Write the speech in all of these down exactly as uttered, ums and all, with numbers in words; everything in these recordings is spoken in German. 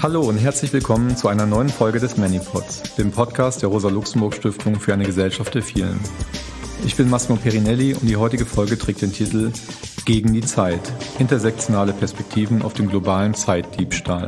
Hallo und herzlich willkommen zu einer neuen Folge des Manypods, dem Podcast der Rosa-Luxemburg-Stiftung für eine Gesellschaft der Vielen. Ich bin Massimo Perinelli und die heutige Folge trägt den Titel Gegen die Zeit – Intersektionale Perspektiven auf den globalen Zeitdiebstahl.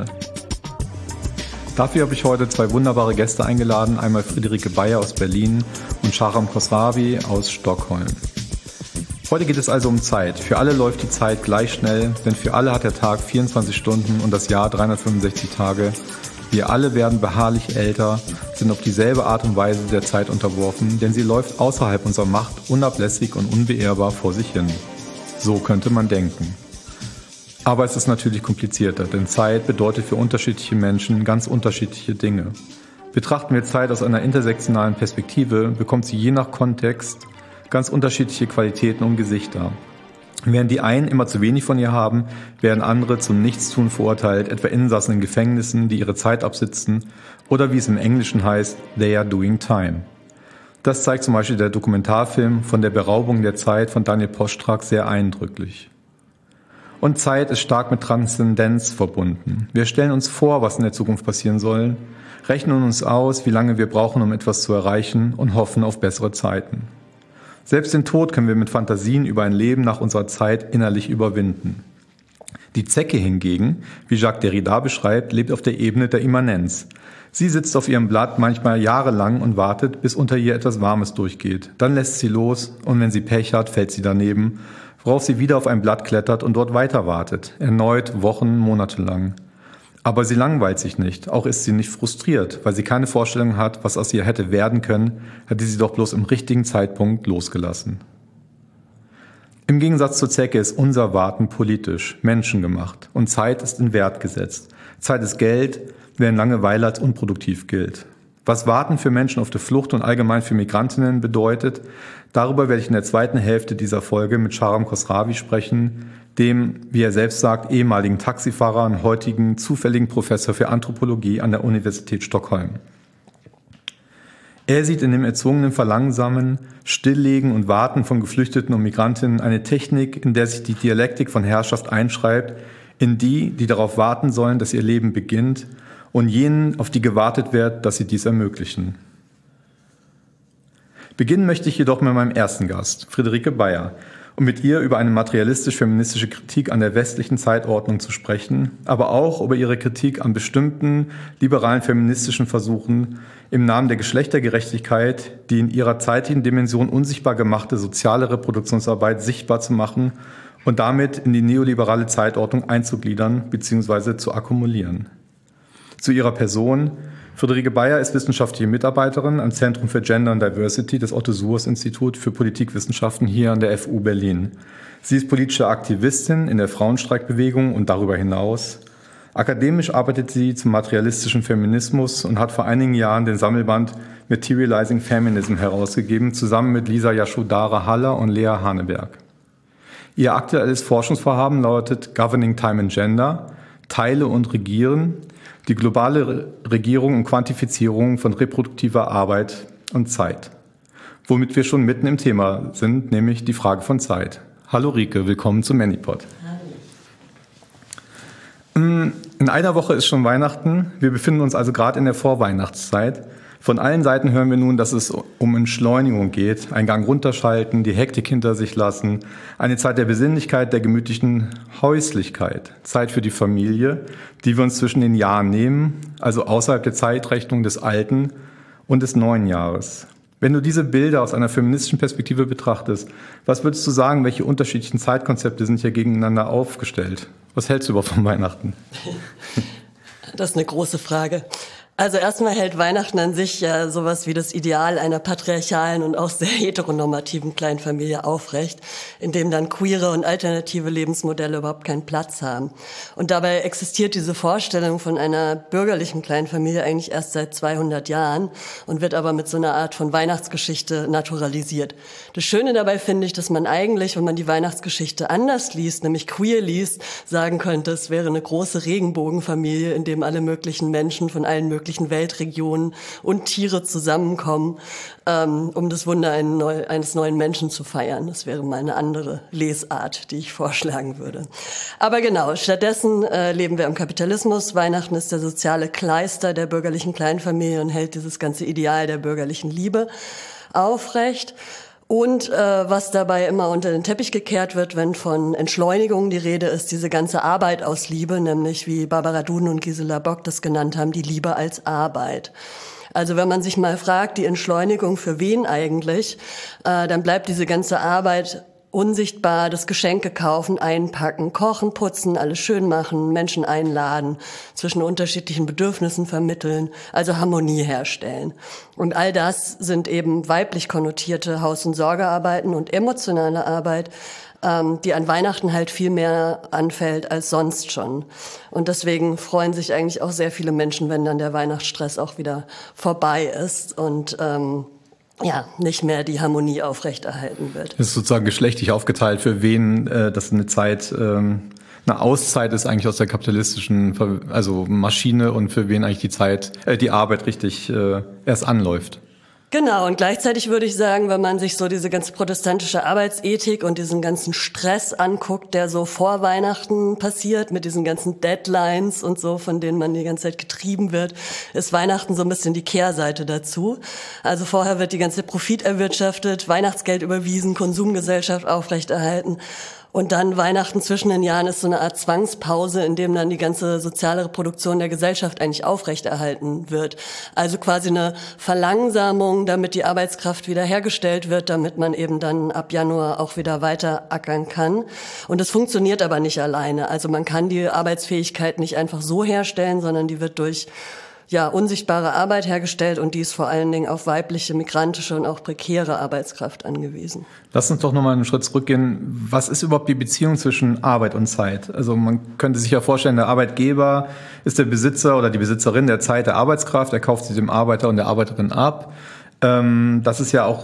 Dafür habe ich heute zwei wunderbare Gäste eingeladen, einmal Friederike Beyer aus Berlin und Shahram Khosravi aus Stockholm. Heute geht es also um Zeit. Für alle läuft die Zeit gleich schnell, denn für alle hat der Tag vierundzwanzig Stunden und das Jahr dreihundertfünfundsechzig Tage. Wir alle werden beharrlich älter, sind auf dieselbe Art und Weise der Zeit unterworfen, denn sie läuft außerhalb unserer Macht unablässig und unbeirrbar vor sich hin. So könnte man denken. Aber es ist natürlich komplizierter, denn Zeit bedeutet für unterschiedliche Menschen ganz unterschiedliche Dinge. Betrachten wir Zeit aus einer intersektionalen Perspektive, bekommt sie je nach Kontext ganz unterschiedliche Qualitäten und Gesichter. Während die einen immer zu wenig von ihr haben, werden andere zum Nichtstun verurteilt, etwa Insassen in Gefängnissen, die ihre Zeit absitzen, oder wie es im Englischen heißt, they are doing time. Das zeigt zum Beispiel der Dokumentarfilm von der Beraubung der Zeit von Daniel Postrak sehr eindrücklich. Und Zeit ist stark mit Transzendenz verbunden. Wir stellen uns vor, was in der Zukunft passieren soll, rechnen uns aus, wie lange wir brauchen, um etwas zu erreichen und hoffen auf bessere Zeiten. Selbst den Tod können wir mit Fantasien über ein Leben nach unserer Zeit innerlich überwinden. Die Zecke hingegen, wie Jacques Derrida beschreibt, lebt auf der Ebene der Immanenz. Sie sitzt auf ihrem Blatt manchmal jahrelang und wartet, bis unter ihr etwas Warmes durchgeht. Dann lässt sie los und wenn sie Pech hat, fällt sie daneben, worauf sie wieder auf ein Blatt klettert und dort weiter wartet. Erneut Wochen, Monate lang. Aber sie langweilt sich nicht, auch ist sie nicht frustriert, weil sie keine Vorstellung hat, was aus ihr hätte werden können, hätte sie doch bloß im richtigen Zeitpunkt losgelassen. Im Gegensatz zur Zecke ist unser Warten politisch, menschengemacht und Zeit ist in Wert gesetzt. Zeit ist Geld, während Langeweile als unproduktiv gilt. Was Warten für Menschen auf der Flucht und allgemein für Migrantinnen bedeutet, darüber werde ich in der zweiten Hälfte dieser Folge mit Shahram Khosravi sprechen, dem, wie er selbst sagt, ehemaligen Taxifahrer und heutigen zufälligen Professor für Anthropologie an der Universität Stockholm. Er sieht in dem erzwungenen Verlangsamen, Stilllegen und Warten von Geflüchteten und Migrantinnen eine Technik, in der sich die Dialektik von Herrschaft einschreibt, in die, die darauf warten sollen, dass ihr Leben beginnt, und jenen, auf die gewartet wird, dass sie dies ermöglichen. Beginnen möchte ich jedoch mit meinem ersten Gast, Friederike Beyer, um mit ihr über eine materialistisch-feministische Kritik an der westlichen Zeitordnung zu sprechen, aber auch über ihre Kritik an bestimmten liberalen feministischen Versuchen, im Namen der Geschlechtergerechtigkeit die in ihrer zeitlichen Dimension unsichtbar gemachte soziale Reproduktionsarbeit sichtbar zu machen und damit in die neoliberale Zeitordnung einzugliedern bzw. zu akkumulieren. Zu ihrer Person: Friederike Beyer ist wissenschaftliche Mitarbeiterin am Zentrum für Gender and Diversity des Otto-Suhrs-Institut für Politikwissenschaften hier an der F U Berlin. Sie ist politische Aktivistin in der Frauenstreikbewegung und darüber hinaus. Akademisch arbeitet sie zum materialistischen Feminismus und hat vor einigen Jahren den Sammelband Materializing Feminism herausgegeben, zusammen mit Lisa Yashodhara-Haller und Lea Haneberg. Ihr aktuelles Forschungsvorhaben lautet Governing Time and Gender, Teile und Regieren, die globale Regierung und Quantifizierung von reproduktiver Arbeit und Zeit. Womit wir schon mitten im Thema sind, nämlich die Frage von Zeit. Hallo Rike, willkommen zum Manypod. Hallo. In einer Woche ist schon Weihnachten. Wir befinden uns also gerade in der Vorweihnachtszeit. Von allen Seiten hören wir nun, dass es um Entschleunigung geht, einen Gang runterschalten, die Hektik hinter sich lassen, eine Zeit der Besinnlichkeit, der gemütlichen Häuslichkeit, Zeit für die Familie, die wir uns zwischen den Jahren nehmen, also außerhalb der Zeitrechnung des alten und des neuen Jahres. Wenn du diese Bilder aus einer feministischen Perspektive betrachtest, was würdest du sagen, welche unterschiedlichen Zeitkonzepte sind hier gegeneinander aufgestellt? Was hältst du überhaupt von Weihnachten? Das ist eine große Frage. Also erstmal hält Weihnachten an sich ja sowas wie das Ideal einer patriarchalen und auch sehr heteronormativen Kleinfamilie aufrecht, in dem dann queere und alternative Lebensmodelle überhaupt keinen Platz haben. Und dabei existiert diese Vorstellung von einer bürgerlichen Kleinfamilie eigentlich erst seit zweihundert Jahren und wird aber mit so einer Art von Weihnachtsgeschichte naturalisiert. Das Schöne dabei finde ich, dass man eigentlich, wenn man die Weihnachtsgeschichte anders liest, nämlich queer liest, sagen könnte, es wäre eine große Regenbogenfamilie, in dem alle möglichen Menschen von allen möglichen möglichen Weltregionen und Tiere zusammenkommen, ähm, um das Wunder eines neuen Menschen zu feiern. Das wäre mal eine andere Lesart, die ich vorschlagen würde. Aber genau, stattdessen äh, leben wir im Kapitalismus. Weihnachten ist der soziale Kleister der bürgerlichen Kleinfamilie und hält dieses ganze Ideal der bürgerlichen Liebe aufrecht. Und äh, was dabei immer unter den Teppich gekehrt wird, wenn von Entschleunigung die Rede ist, diese ganze Arbeit aus Liebe, nämlich wie Barbara Duden und Gisela Bock das genannt haben, die Liebe als Arbeit. Also wenn man sich mal fragt, die Entschleunigung für wen eigentlich, äh, dann bleibt diese ganze Arbeit unsichtbar, das Geschenke kaufen, einpacken, kochen, putzen, alles schön machen, Menschen einladen, zwischen unterschiedlichen Bedürfnissen vermitteln, also Harmonie herstellen. Und all das sind eben weiblich konnotierte Haus- und Sorgearbeiten und emotionale Arbeit, ähm, die an Weihnachten halt viel mehr anfällt als sonst schon. Und deswegen freuen sich eigentlich auch sehr viele Menschen, wenn dann der Weihnachtsstress auch wieder vorbei ist und ähm, ja, nicht mehr die Harmonie aufrechterhalten wird. Das ist sozusagen geschlechtlich aufgeteilt, für wen äh, das eine Zeit, ähm, eine Auszeit ist eigentlich aus der kapitalistischen, also Maschine, und für wen eigentlich die Zeit, äh, die Arbeit richtig äh, erst anläuft. Genau, und gleichzeitig würde ich sagen, wenn man sich so diese ganze protestantische Arbeitsethik und diesen ganzen Stress anguckt, der so vor Weihnachten passiert, mit diesen ganzen Deadlines und so, von denen man die ganze Zeit getrieben wird, ist Weihnachten so ein bisschen die Kehrseite dazu. Also vorher wird die ganze Profit erwirtschaftet, Weihnachtsgeld überwiesen, Konsumgesellschaft aufrechterhalten. Und dann Weihnachten zwischen den Jahren ist so eine Art Zwangspause, in dem dann die ganze soziale Reproduktion der Gesellschaft eigentlich aufrechterhalten wird. Also quasi eine Verlangsamung, damit die Arbeitskraft wieder hergestellt wird, damit man eben dann ab Januar auch wieder weiter ackern kann. Und das funktioniert aber nicht alleine. Also man kann die Arbeitsfähigkeit nicht einfach so herstellen, sondern die wird durch ja, unsichtbare Arbeit hergestellt, und die ist vor allen Dingen auf weibliche, migrantische und auch prekäre Arbeitskraft angewiesen. Lass uns doch nochmal einen Schritt zurückgehen. Was ist überhaupt die Beziehung zwischen Arbeit und Zeit? Also man könnte sich ja vorstellen, der Arbeitgeber ist der Besitzer oder die Besitzerin der Zeit der Arbeitskraft, er kauft sie dem Arbeiter und der Arbeiterin ab. Ähm, das ist ja auch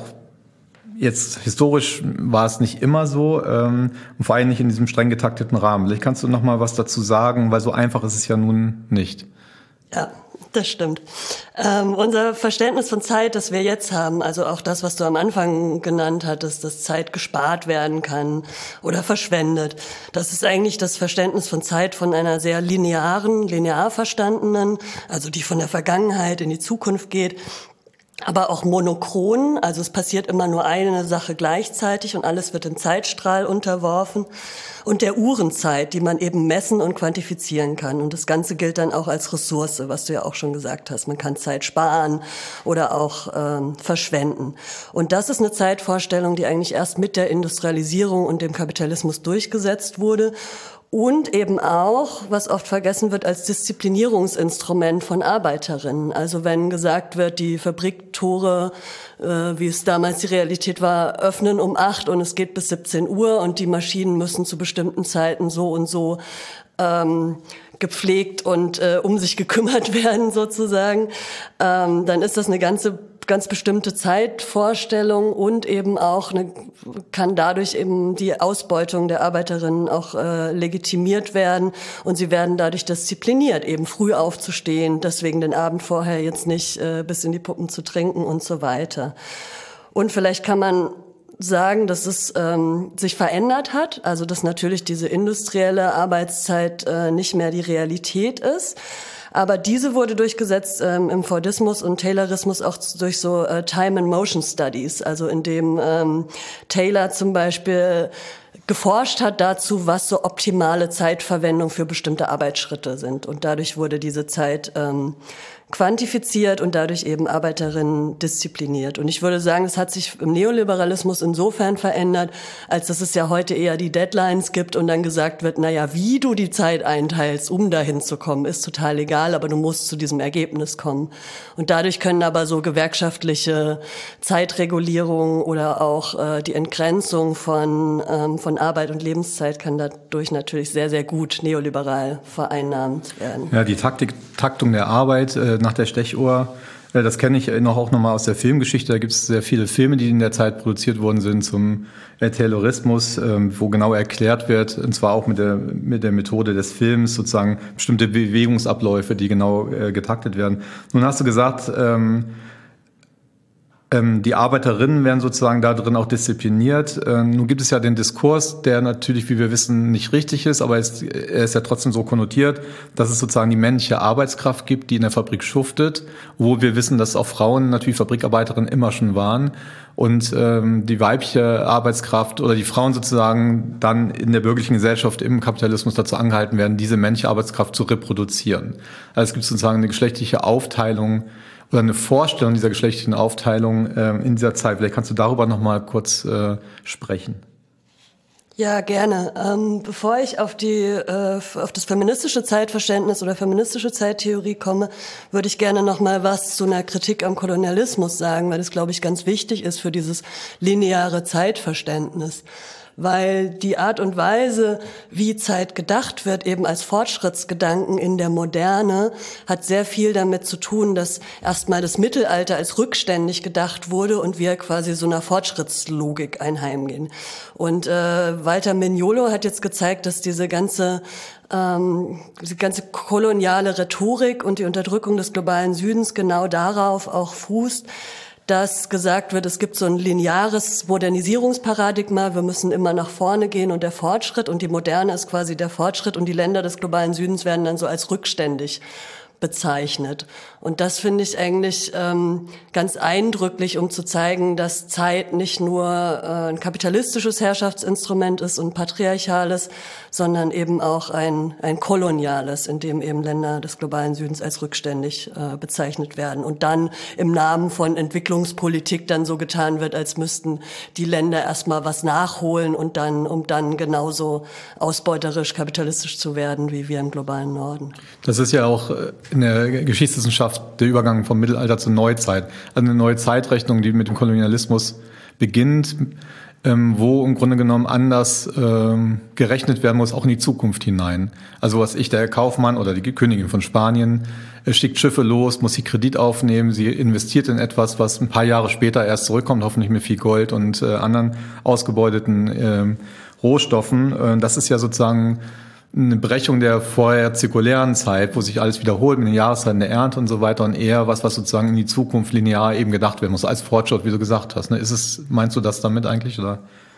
jetzt historisch war es nicht immer so, ähm, und vor allem nicht in diesem streng getakteten Rahmen. Vielleicht kannst du noch mal was dazu sagen, weil so einfach ist es ja nun nicht. Ja, das stimmt. Ähm, unser Verständnis von Zeit, das wir jetzt haben, also auch das, was du am Anfang genannt hattest, dass Zeit gespart werden kann oder verschwendet, das ist eigentlich das Verständnis von Zeit von einer sehr linearen, linear verstandenen, also die von der Vergangenheit in die Zukunft geht, aber auch monochron, also es passiert immer nur eine Sache gleichzeitig und alles wird im Zeitstrahl unterworfen, und der Uhrenzeit, die man eben messen und quantifizieren kann. Und das Ganze gilt dann auch als Ressource, was du ja auch schon gesagt hast. Man kann Zeit sparen oder auch ähm, verschwenden. Und das ist eine Zeitvorstellung, die eigentlich erst mit der Industrialisierung und dem Kapitalismus durchgesetzt wurde. Und eben auch, was oft vergessen wird, als Disziplinierungsinstrument von Arbeiterinnen. Also wenn gesagt wird, die Fabriktore, äh, wie es damals die Realität war, öffnen um acht und es geht bis siebzehn Uhr und die Maschinen müssen zu bestimmten Zeiten so und so ähm, gepflegt und äh, um sich gekümmert werden sozusagen, ähm, dann ist das eine ganze ganz bestimmte Zeitvorstellung und eben auch eine, kann dadurch eben die Ausbeutung der Arbeiterinnen auch äh, legitimiert werden, und sie werden dadurch diszipliniert, eben früh aufzustehen, deswegen den Abend vorher jetzt nicht äh, bis in die Puppen zu trinken und so weiter. Und vielleicht kann man sagen, dass es ähm, sich verändert hat, also dass natürlich diese industrielle Arbeitszeit äh, nicht mehr die Realität ist. Aber diese wurde durchgesetzt ähm, im Fordismus und Taylorismus auch durch so äh, Time and Motion Studies, also indem ähm, Taylor zum Beispiel geforscht hat dazu, was so optimale Zeitverwendung für bestimmte Arbeitsschritte sind. Und dadurch wurde diese Zeit ähm, quantifiziert und dadurch eben Arbeiterinnen diszipliniert. Und ich würde sagen, es hat sich im Neoliberalismus insofern verändert, als dass es ja heute eher die Deadlines gibt und dann gesagt wird, naja, wie du die Zeit einteilst, um dahin zu kommen, ist total egal, aber du musst zu diesem Ergebnis kommen. Und dadurch können aber so gewerkschaftliche Zeitregulierung oder auch äh, die Entgrenzung von, ähm, von Arbeit und Lebenszeit kann dadurch natürlich sehr, sehr gut neoliberal vereinnahmt werden. Ja, die Taktik, Taktung der Arbeit äh, nach der Stechuhr Das kenne ich noch auch nochmal aus der Filmgeschichte. Da gibt es sehr viele Filme, die in der Zeit produziert worden sind zum Taylorismus, wo genau erklärt wird, und zwar auch mit der, mit der Methode des Films, sozusagen bestimmte Bewegungsabläufe, die genau getaktet werden. Nun hast du gesagt, ähm, die Arbeiterinnen werden sozusagen da drin auch diszipliniert. Nun gibt es ja den Diskurs, der natürlich, wie wir wissen, nicht richtig ist, aber er ist, er ist ja trotzdem so konnotiert, dass es sozusagen die männliche Arbeitskraft gibt, die in der Fabrik schuftet, wo wir wissen, dass auch Frauen natürlich Fabrikarbeiterinnen immer schon waren und ähm, die weibliche Arbeitskraft oder die Frauen sozusagen dann in der bürgerlichen Gesellschaft im Kapitalismus dazu angehalten werden, diese männliche Arbeitskraft zu reproduzieren. Also es gibt sozusagen eine geschlechtliche Aufteilung oder eine Vorstellung dieser geschlechtlichen Aufteilung äh, in dieser Zeit. Vielleicht kannst du darüber noch mal kurz äh, sprechen. Ja, gerne. Ähm, bevor ich auf die äh, auf das feministische Zeitverständnis oder feministische Zeittheorie komme, würde ich gerne noch mal was zu einer Kritik am Kolonialismus sagen, weil das, glaube ich, ganz wichtig ist für dieses lineare Zeitverständnis. Weil die Art und Weise, wie Zeit gedacht wird, eben als Fortschrittsgedanken in der Moderne, hat sehr viel damit zu tun, dass erstmal das Mittelalter als rückständig gedacht wurde und wir quasi so einer Fortschrittslogik einheimgehen. Und äh, Walter Mignolo hat jetzt gezeigt, dass diese ganze ähm, diese ganze koloniale Rhetorik und die Unterdrückung des globalen Südens genau darauf auch fußt, dass gesagt wird, es gibt so ein lineares Modernisierungsparadigma, wir müssen immer nach vorne gehen und der Fortschritt und die Moderne ist quasi der Fortschritt und die Länder des globalen Südens werden dann so als rückständig bezeichnet. Und das finde ich eigentlich ähm, ganz eindrücklich, um zu zeigen, dass Zeit nicht nur äh, ein kapitalistisches Herrschaftsinstrument ist und patriarchales, sondern eben auch ein, ein koloniales, in dem eben Länder des globalen Südens als rückständig äh, bezeichnet werden. Und dann im Namen von Entwicklungspolitik dann so getan wird, als müssten die Länder erstmal was nachholen und dann, um dann genauso ausbeuterisch kapitalistisch zu werden wie wir im globalen Norden. Das ist ja auch in der Geschichtswissenschaft der Übergang vom Mittelalter zur Neuzeit. Also eine neue Zeitrechnung, die mit dem Kolonialismus beginnt, ähm, wo im Grunde genommen anders ähm, gerechnet werden muss, auch in die Zukunft hinein. Also was ich, der Kaufmann oder die Königin von Spanien, äh, schickt Schiffe los, muss sie Kredit aufnehmen, sie investiert in etwas, was ein paar Jahre später erst zurückkommt, hoffentlich mit viel Gold und äh, anderen ausgebeuteten äh, Rohstoffen. Äh, das ist ja sozusagen eine Brechung der vorher zirkulären Zeit, wo sich alles wiederholt mit den Jahreszeiten der Ernte und so weiter und eher was, was sozusagen in die Zukunft linear eben gedacht werden muss, als Fortschritt, wie du gesagt hast. Ist es, meinst du das damit eigentlich, oder?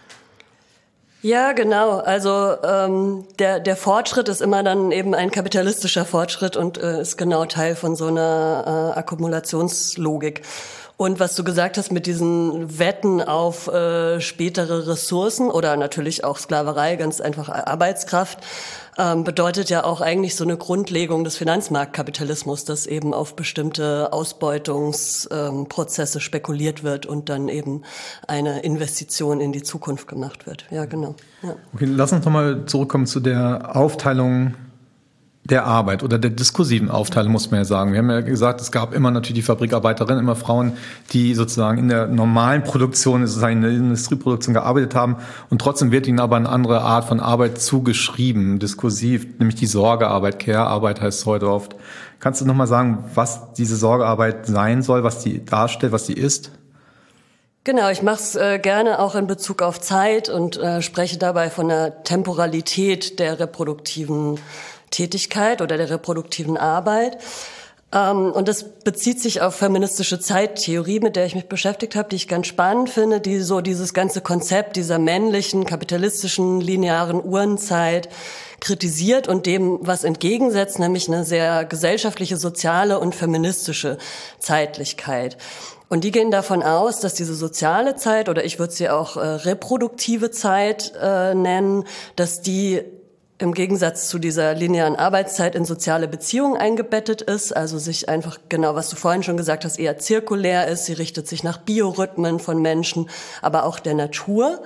Ja, genau. Also ähm, der der Fortschritt ist immer dann eben ein kapitalistischer Fortschritt und äh, ist genau Teil von so einer äh, Akkumulationslogik. Und was du gesagt hast mit diesen Wetten auf äh, spätere Ressourcen oder natürlich auch Sklaverei, ganz einfach Arbeitskraft, ähm, bedeutet ja auch eigentlich so eine Grundlegung des Finanzmarktkapitalismus, dass eben auf bestimmte Ausbeutungsprozesse ähm, spekuliert wird und dann eben eine Investition in die Zukunft gemacht wird. Ja, genau. Ja. Okay, lass uns nochmal zurückkommen zu der Aufteilung der Arbeit oder der diskursiven Aufteilung, muss man ja sagen. Wir haben ja gesagt, es gab immer natürlich die Fabrikarbeiterinnen, immer Frauen, die sozusagen in der normalen Produktion, sozusagen in der Industrieproduktion gearbeitet haben und trotzdem wird ihnen aber eine andere Art von Arbeit zugeschrieben, diskursiv, nämlich die Sorgearbeit, Care-Arbeit heißt es heute oft. Kannst du nochmal sagen, was diese Sorgearbeit sein soll, was die darstellt, was die ist? Genau, ich mache es äh, gerne auch in Bezug auf Zeit und äh, spreche dabei von der Temporalität der reproduktiven Tätigkeit oder der reproduktiven Arbeit. Ähm, und das bezieht sich auf feministische Zeittheorie, mit der ich mich beschäftigt habe, die ich ganz spannend finde, die so dieses ganze Konzept dieser männlichen, kapitalistischen, linearen Uhrenzeit kritisiert und dem was entgegensetzt, nämlich eine sehr gesellschaftliche, soziale und feministische Zeitlichkeit. Und die gehen davon aus, dass diese soziale Zeit, oder ich würde sie auch äh, reproduktive Zeit äh, nennen, dass die im Gegensatz zu dieser linearen Arbeitszeit in soziale Beziehungen eingebettet ist, also sich einfach, genau was du vorhin schon gesagt hast, eher zirkulär ist. Sie richtet sich nach Biorhythmen von Menschen, aber auch der Natur.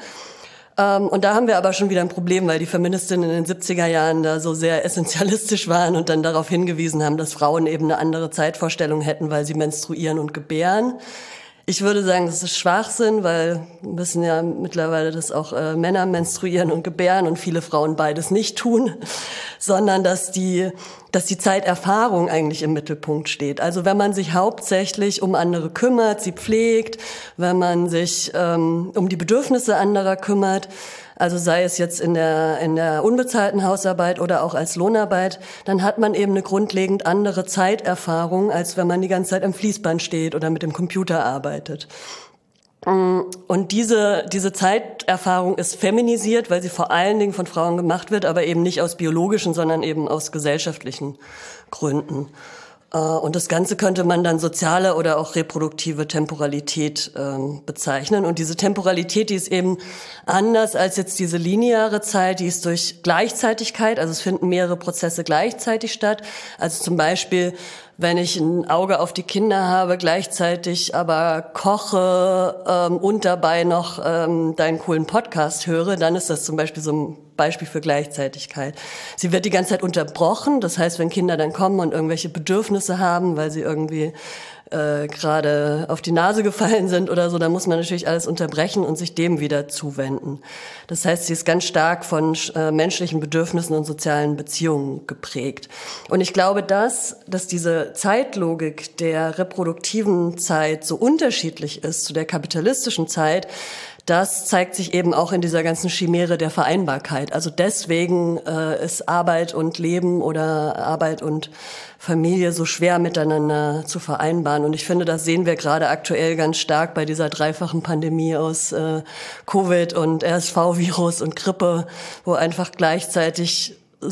Und da haben wir aber schon wieder ein Problem, weil die Feministinnen in den siebziger Jahren da so sehr essentialistisch waren und dann darauf hingewiesen haben, dass Frauen eben eine andere Zeitvorstellung hätten, weil sie menstruieren und gebären. Ich würde sagen, das ist Schwachsinn, weil wir wissen ja mittlerweile, dass auch äh, Männer menstruieren und gebären und viele Frauen beides nicht tun, sondern dass die dass die Zeiterfahrung eigentlich im Mittelpunkt steht. Also wenn man sich hauptsächlich um andere kümmert, sie pflegt, wenn man sich ähm, um die Bedürfnisse anderer kümmert, also sei es jetzt in der, in der unbezahlten Hausarbeit oder auch als Lohnarbeit, dann hat man eben eine grundlegend andere Zeiterfahrung, als wenn man die ganze Zeit am Fließband steht oder mit dem Computer arbeitet. Und diese, diese Zeiterfahrung ist feminisiert, weil sie vor allen Dingen von Frauen gemacht wird, aber eben nicht aus biologischen, sondern eben aus gesellschaftlichen Gründen. Und das Ganze könnte man dann soziale oder auch reproduktive Temporalität ähm, bezeichnen. Und diese Temporalität, die ist eben anders als jetzt diese lineare Zeit, die ist durch Gleichzeitigkeit, also es finden mehrere Prozesse gleichzeitig statt. Also zum Beispiel, wenn ich ein Auge auf die Kinder habe, gleichzeitig aber koche ähm, und dabei noch ähm, deinen coolen Podcast höre, dann ist das zum Beispiel so ein Beispiel für Gleichzeitigkeit. Sie wird die ganze Zeit unterbrochen, das heißt, wenn Kinder dann kommen und irgendwelche Bedürfnisse haben, weil sie irgendwie äh, gerade auf die Nase gefallen sind oder so, dann muss man natürlich alles unterbrechen und sich dem wieder zuwenden. Das heißt, sie ist ganz stark von äh, menschlichen Bedürfnissen und sozialen Beziehungen geprägt. Und ich glaube, dass, dass diese Zeitlogik der reproduktiven Zeit so unterschiedlich ist zu der kapitalistischen Zeit, das zeigt sich eben auch in dieser ganzen Chimäre der Vereinbarkeit. Also deswegen äh, ist Arbeit und Leben oder Arbeit und Familie so schwer miteinander zu vereinbaren. Und ich finde, das sehen wir gerade aktuell ganz stark bei dieser dreifachen Pandemie aus äh, Covid und R S V-Virus und Grippe, wo einfach gleichzeitig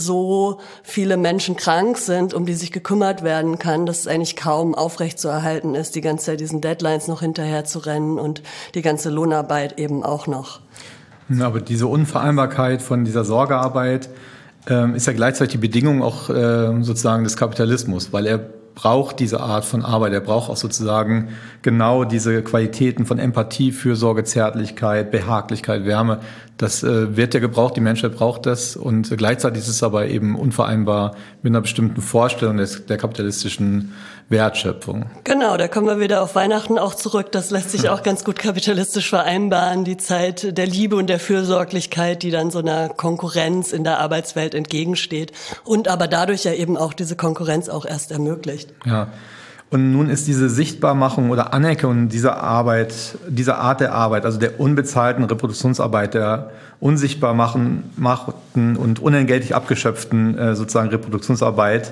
so viele Menschen krank sind, um die sich gekümmert werden kann, dass es eigentlich kaum aufrechtzuerhalten ist, die ganze Zeit diesen Deadlines noch hinterher zu rennen und die ganze Lohnarbeit eben auch noch. Aber diese Unvereinbarkeit von dieser Sorgearbeit ähm, ist ja gleichzeitig die Bedingung auch äh, sozusagen des Kapitalismus, weil er braucht diese Art von Arbeit, er braucht auch sozusagen genau diese Qualitäten von Empathie, Fürsorge, Zärtlichkeit, Behaglichkeit, Wärme. Das äh, wird ja gebraucht, die Menschheit braucht das und äh, gleichzeitig ist es aber eben unvereinbar mit einer bestimmten Vorstellung des, der kapitalistischen Wertschöpfung. Genau, da kommen wir wieder auf Weihnachten auch zurück. Das lässt sich auch ganz gut kapitalistisch vereinbaren, die Zeit der Liebe und der Fürsorglichkeit, die dann so einer Konkurrenz in der Arbeitswelt entgegensteht und aber dadurch ja eben auch diese Konkurrenz auch erst ermöglicht. Ja. Und nun ist diese Sichtbarmachung oder Anerkennung dieser Arbeit, dieser Art der Arbeit, also der unbezahlten Reproduktionsarbeit, der unsichtbar machen, machten und unentgeltlich abgeschöpften äh, sozusagen Reproduktionsarbeit,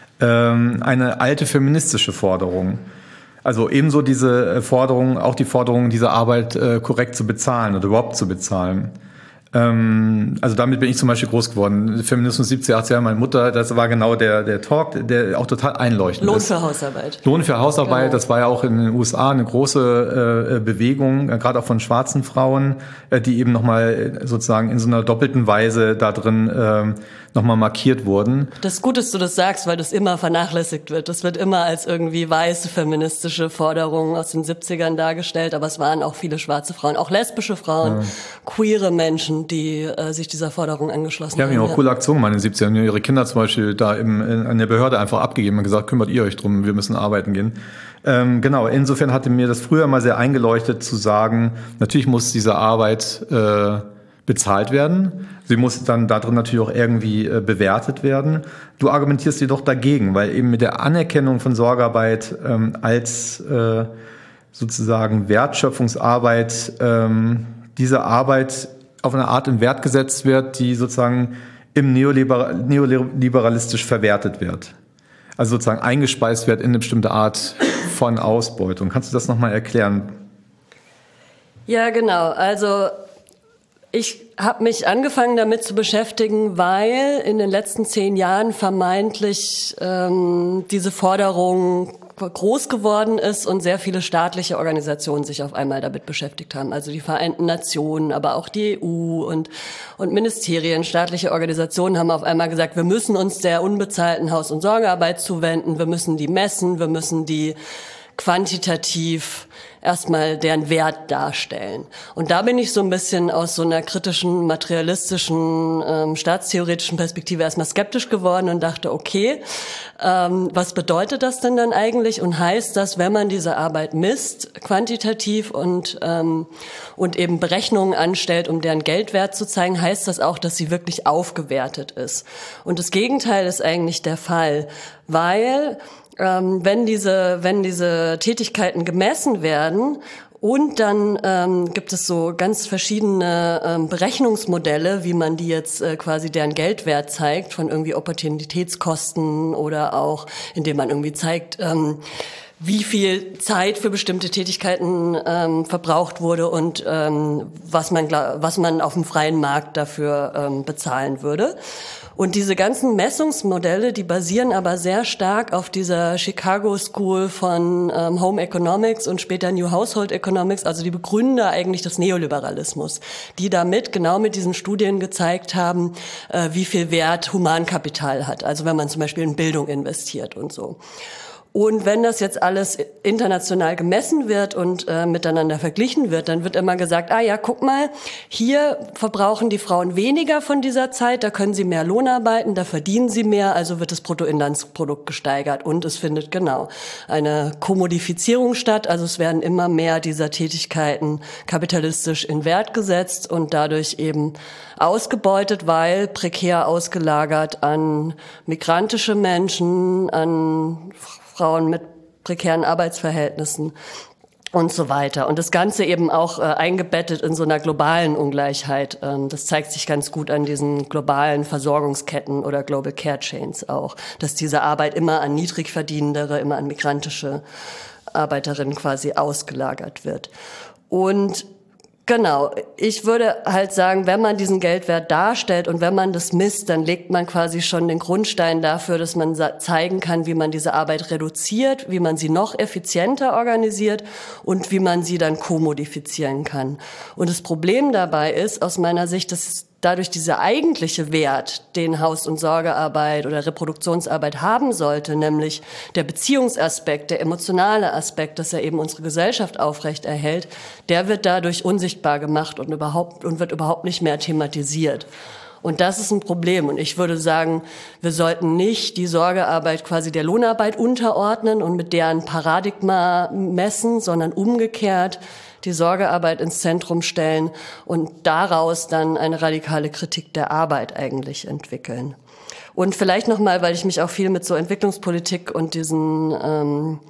ähm, eine alte feministische Forderung. Also ebenso diese Forderung, auch die Forderung, diese Arbeit äh, korrekt zu bezahlen oder überhaupt zu bezahlen. Also damit bin ich zum Beispiel groß geworden. Feminismus siebzig, achtzig Jahre, meine Mutter, das war genau der der Talk, der auch total einleuchtend ist. Lohn für Hausarbeit. Lohn für Hausarbeit, genau. Das war ja auch in den U S A eine große äh, Bewegung, äh, gerade auch von schwarzen Frauen, äh, die eben nochmal sozusagen in so einer doppelten Weise da drin äh, nochmal markiert wurden. Das ist gut, dass du das sagst, weil das immer vernachlässigt wird. Das wird immer als irgendwie weiße feministische Forderungen aus den siebzigern dargestellt, aber es waren auch viele schwarze Frauen, auch lesbische Frauen, ja. Queere Menschen, die äh, sich dieser Forderung angeschlossen haben. Ja, haben ja auch coole Aktionen gemacht in den siebzigern. Ihre Kinder zum Beispiel da im, in, an der Behörde einfach abgegeben und gesagt, kümmert ihr euch drum, wir müssen arbeiten gehen. Ähm, genau, insofern hatte mir das früher mal sehr eingeleuchtet zu sagen, natürlich muss diese Arbeit äh, bezahlt werden. Sie muss dann darin natürlich auch irgendwie äh, bewertet werden. Du argumentierst jedoch dagegen, weil eben mit der Anerkennung von Sorgearbeit ähm, als äh, sozusagen Wertschöpfungsarbeit ähm, diese Arbeit auf eine Art in Wert gesetzt wird, die sozusagen im Neoliber- neoliberalistisch verwertet wird. Also sozusagen eingespeist wird in eine bestimmte Art von Ausbeutung. Kannst du das nochmal erklären? Ja, genau. Also ich habe mich angefangen damit zu beschäftigen, weil in den letzten zehn Jahren vermeintlich ähm, diese Forderung groß geworden ist und sehr viele staatliche Organisationen sich auf einmal damit beschäftigt haben. Also die Vereinten Nationen, aber auch die E U und, und Ministerien, staatliche Organisationen haben auf einmal gesagt, wir müssen uns der unbezahlten Haus- und Sorgearbeit zuwenden, wir müssen die messen, wir müssen die quantitativ erstmal deren Wert darstellen. Und da bin ich so ein bisschen aus so einer kritischen, materialistischen, ähm, staatstheoretischen Perspektive erstmal skeptisch geworden und dachte, okay, ähm, was bedeutet das denn dann eigentlich? Und heißt das, wenn man diese Arbeit misst, quantitativ und ähm, und eben Berechnungen anstellt, um deren Geldwert zu zeigen, heißt das auch, dass sie wirklich aufgewertet ist? Und das Gegenteil ist eigentlich der Fall, weil Ähm, wenn diese, wenn diese Tätigkeiten gemessen werden und dann ähm, gibt es so ganz verschiedene ähm, Berechnungsmodelle, wie man die jetzt äh, quasi deren Geldwert zeigt, von irgendwie Opportunitätskosten oder auch, indem man irgendwie zeigt, ähm, wie viel Zeit für bestimmte Tätigkeiten ähm, verbraucht wurde und ähm, was man was man auf dem freien Markt dafür ähm, bezahlen würde. Und diese ganzen Messungsmodelle, die basieren aber sehr stark auf dieser Chicago School von ähm, Home Economics und später New Household Economics, also die Begründer eigentlich des Neoliberalismus, die damit genau mit diesen Studien gezeigt haben, äh, wie viel Wert Humankapital hat. Also wenn man zum Beispiel in Bildung investiert und so. Und wenn das jetzt alles international gemessen wird und äh, miteinander verglichen wird, dann wird immer gesagt, ah ja, guck mal, hier verbrauchen die Frauen weniger von dieser Zeit, da können sie mehr Lohn arbeiten, da verdienen sie mehr, also wird das Bruttoinlandsprodukt gesteigert. Und es findet genau eine Kommodifizierung statt, also es werden immer mehr dieser Tätigkeiten kapitalistisch in Wert gesetzt und dadurch eben ausgebeutet, weil prekär ausgelagert an migrantische Menschen, an Frauen mit prekären Arbeitsverhältnissen und so weiter. Und das Ganze eben auch äh, eingebettet in so einer globalen Ungleichheit. Ähm, das zeigt sich ganz gut an diesen globalen Versorgungsketten oder Global Care Chains auch, dass diese Arbeit immer an Niedrigverdienendere, immer an migrantische Arbeiterinnen quasi ausgelagert wird. Und genau, ich würde halt sagen, wenn man diesen Geldwert darstellt und wenn man das misst, dann legt man quasi schon den Grundstein dafür, dass man zeigen kann, wie man diese Arbeit reduziert, wie man sie noch effizienter organisiert und wie man sie dann kommodifizieren kann. Und das Problem dabei ist, aus meiner Sicht, dass dadurch dieser eigentliche Wert, den Haus- und Sorgearbeit oder Reproduktionsarbeit haben sollte, nämlich der Beziehungsaspekt, der emotionale Aspekt, dass er eben unsere Gesellschaft aufrechterhält, der wird dadurch unsichtbar gemacht und überhaupt und wird überhaupt nicht mehr thematisiert. Und das ist ein Problem. Und ich würde sagen, wir sollten nicht die Sorgearbeit quasi der Lohnarbeit unterordnen und mit deren Paradigma messen, sondern umgekehrt die Sorgearbeit ins Zentrum stellen und daraus dann eine radikale Kritik der Arbeit eigentlich entwickeln. Und vielleicht nochmal, weil ich mich auch viel mit so Entwicklungspolitik und diesen, ähm,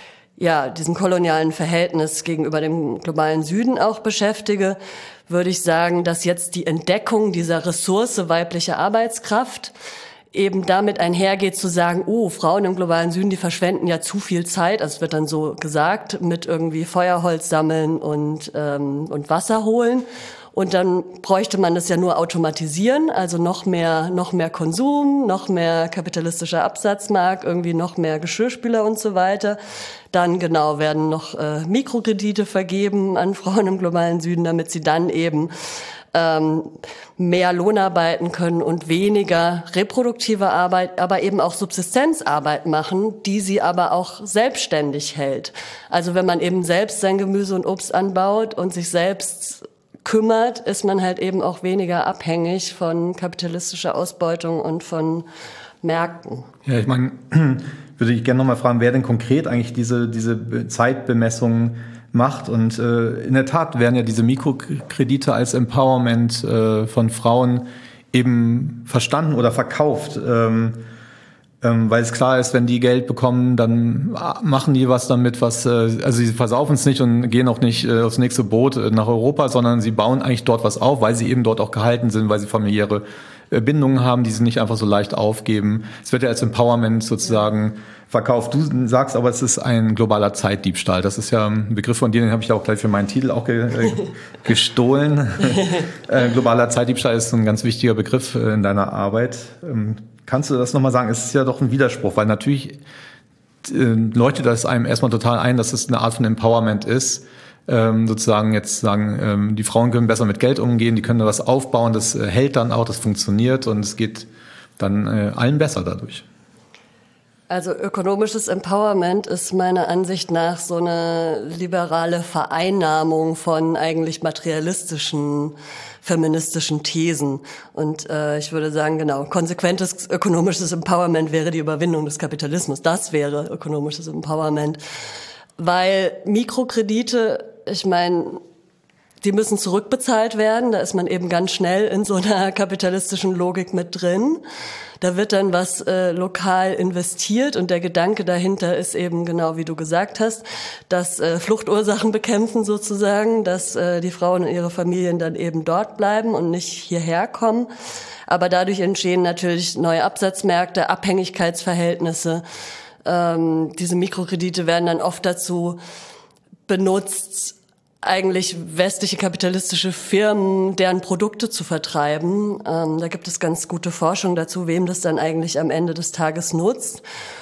ja, diesem kolonialen Verhältnis gegenüber dem globalen Süden auch beschäftige, würde ich sagen, dass jetzt die Entdeckung dieser Ressource weibliche Arbeitskraft eben damit einhergeht zu sagen, oh, Frauen im globalen Süden, die verschwenden ja zu viel Zeit, also es wird dann so gesagt, mit irgendwie Feuerholz sammeln und, ähm, und Wasser holen. Und dann bräuchte man das ja nur automatisieren, also noch mehr, noch mehr Konsum, noch mehr kapitalistischer Absatzmarkt, irgendwie noch mehr Geschirrspüler und so weiter. Dann genau werden noch äh, Mikrokredite vergeben an Frauen im globalen Süden, damit sie dann eben ähm, mehr Lohn arbeiten können und weniger reproduktive Arbeit, aber eben auch Subsistenzarbeit machen, die sie aber auch selbstständig hält. Also wenn man eben selbst sein Gemüse und Obst anbaut und sich selbst kümmert, ist man halt eben auch weniger abhängig von kapitalistischer Ausbeutung und von Märkten. Ja, ich meine, würde ich gerne nochmal fragen, wer denn konkret eigentlich diese, diese Zeitbemessungen macht. Und äh, in der Tat werden ja diese Mikrokredite als Empowerment äh, von Frauen eben verstanden oder verkauft. Ähm, ähm, weil es klar ist, wenn die Geld bekommen, dann machen die was damit, was, äh, also sie versaufen es nicht und gehen auch nicht äh, aufs nächste Boot äh, nach Europa, sondern sie bauen eigentlich dort was auf, weil sie eben dort auch gehalten sind, weil sie familiäre äh, Bindungen haben, die sie nicht einfach so leicht aufgeben. Es wird ja als Empowerment sozusagen verkauft. Du sagst aber, es ist ein globaler Zeitdiebstahl. Das ist ja ein Begriff von dir, den habe ich auch gleich für meinen Titel auch ge- äh, gestohlen. äh, globaler Zeitdiebstahl ist ein ganz wichtiger Begriff äh, in deiner Arbeit. Ähm, Kannst du das nochmal sagen? Es ist ja doch ein Widerspruch, weil natürlich äh, leuchtet das einem erstmal total ein, dass es eine Art von Empowerment ist. Ähm, sozusagen jetzt sagen, ähm, die Frauen können besser mit Geld umgehen, die können da was aufbauen, das äh, hält dann auch, das funktioniert und es geht dann äh, allen besser dadurch. Also ökonomisches Empowerment ist meiner Ansicht nach so eine liberale Vereinnahmung von eigentlich materialistischen, feministischen Thesen. Und äh, ich würde sagen, genau, konsequentes ökonomisches Empowerment wäre die Überwindung des Kapitalismus. Das wäre ökonomisches Empowerment. Weil Mikrokredite, ich meine, die müssen zurückbezahlt werden. Da ist man eben ganz schnell in so einer kapitalistischen Logik mit drin. Da wird dann was äh, lokal investiert und der Gedanke dahinter ist eben genau, wie du gesagt hast, dass äh, Fluchtursachen bekämpfen sozusagen, dass äh, die Frauen und ihre Familien dann eben dort bleiben und nicht hierher kommen. Aber dadurch entstehen natürlich neue Absatzmärkte, Abhängigkeitsverhältnisse. Ähm, diese Mikrokredite werden dann oft dazu benutzt, eigentlich westliche kapitalistische Firmen, deren Produkte zu vertreiben. Ähm, da gibt es ganz gute Forschung dazu, wem das dann eigentlich am Ende des Tages nutzt.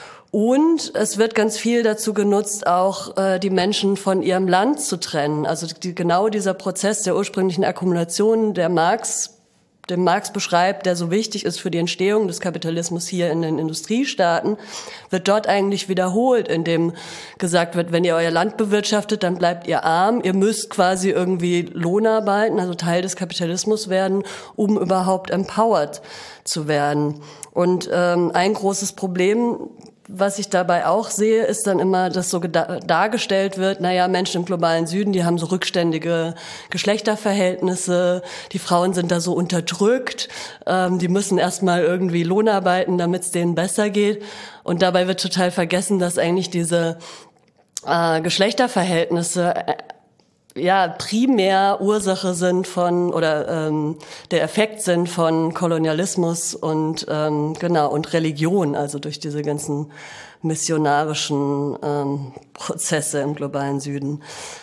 Und es wird ganz viel dazu genutzt, auch äh, die Menschen von ihrem Land zu trennen. Also die, genau dieser Prozess der ursprünglichen Akkumulation, der Marx den Marx beschreibt, der so wichtig ist für die Entstehung des Kapitalismus hier in den Industriestaaten, wird dort eigentlich wiederholt, indem gesagt wird, wenn ihr euer Land bewirtschaftet, dann bleibt ihr arm, ihr müsst quasi irgendwie Lohnarbeiten, also Teil des Kapitalismus werden, um überhaupt empowered zu werden. Und ähm, ein großes Problem, was ich dabei auch sehe, ist dann immer, dass so dargestellt wird, naja, Menschen im globalen Süden, die haben so rückständige Geschlechterverhältnisse, die Frauen sind da so unterdrückt, ähm, die müssen erstmal irgendwie Lohnarbeiten, damit es denen besser geht. Und dabei wird total vergessen, dass eigentlich diese äh, Geschlechterverhältnisse äh, ja primär Ursache sind von oder ähm, der Effekt sind von Kolonialismus und ähm, genau und Religion, also durch diese ganzen missionarischen ähm, Prozesse im globalen Süden.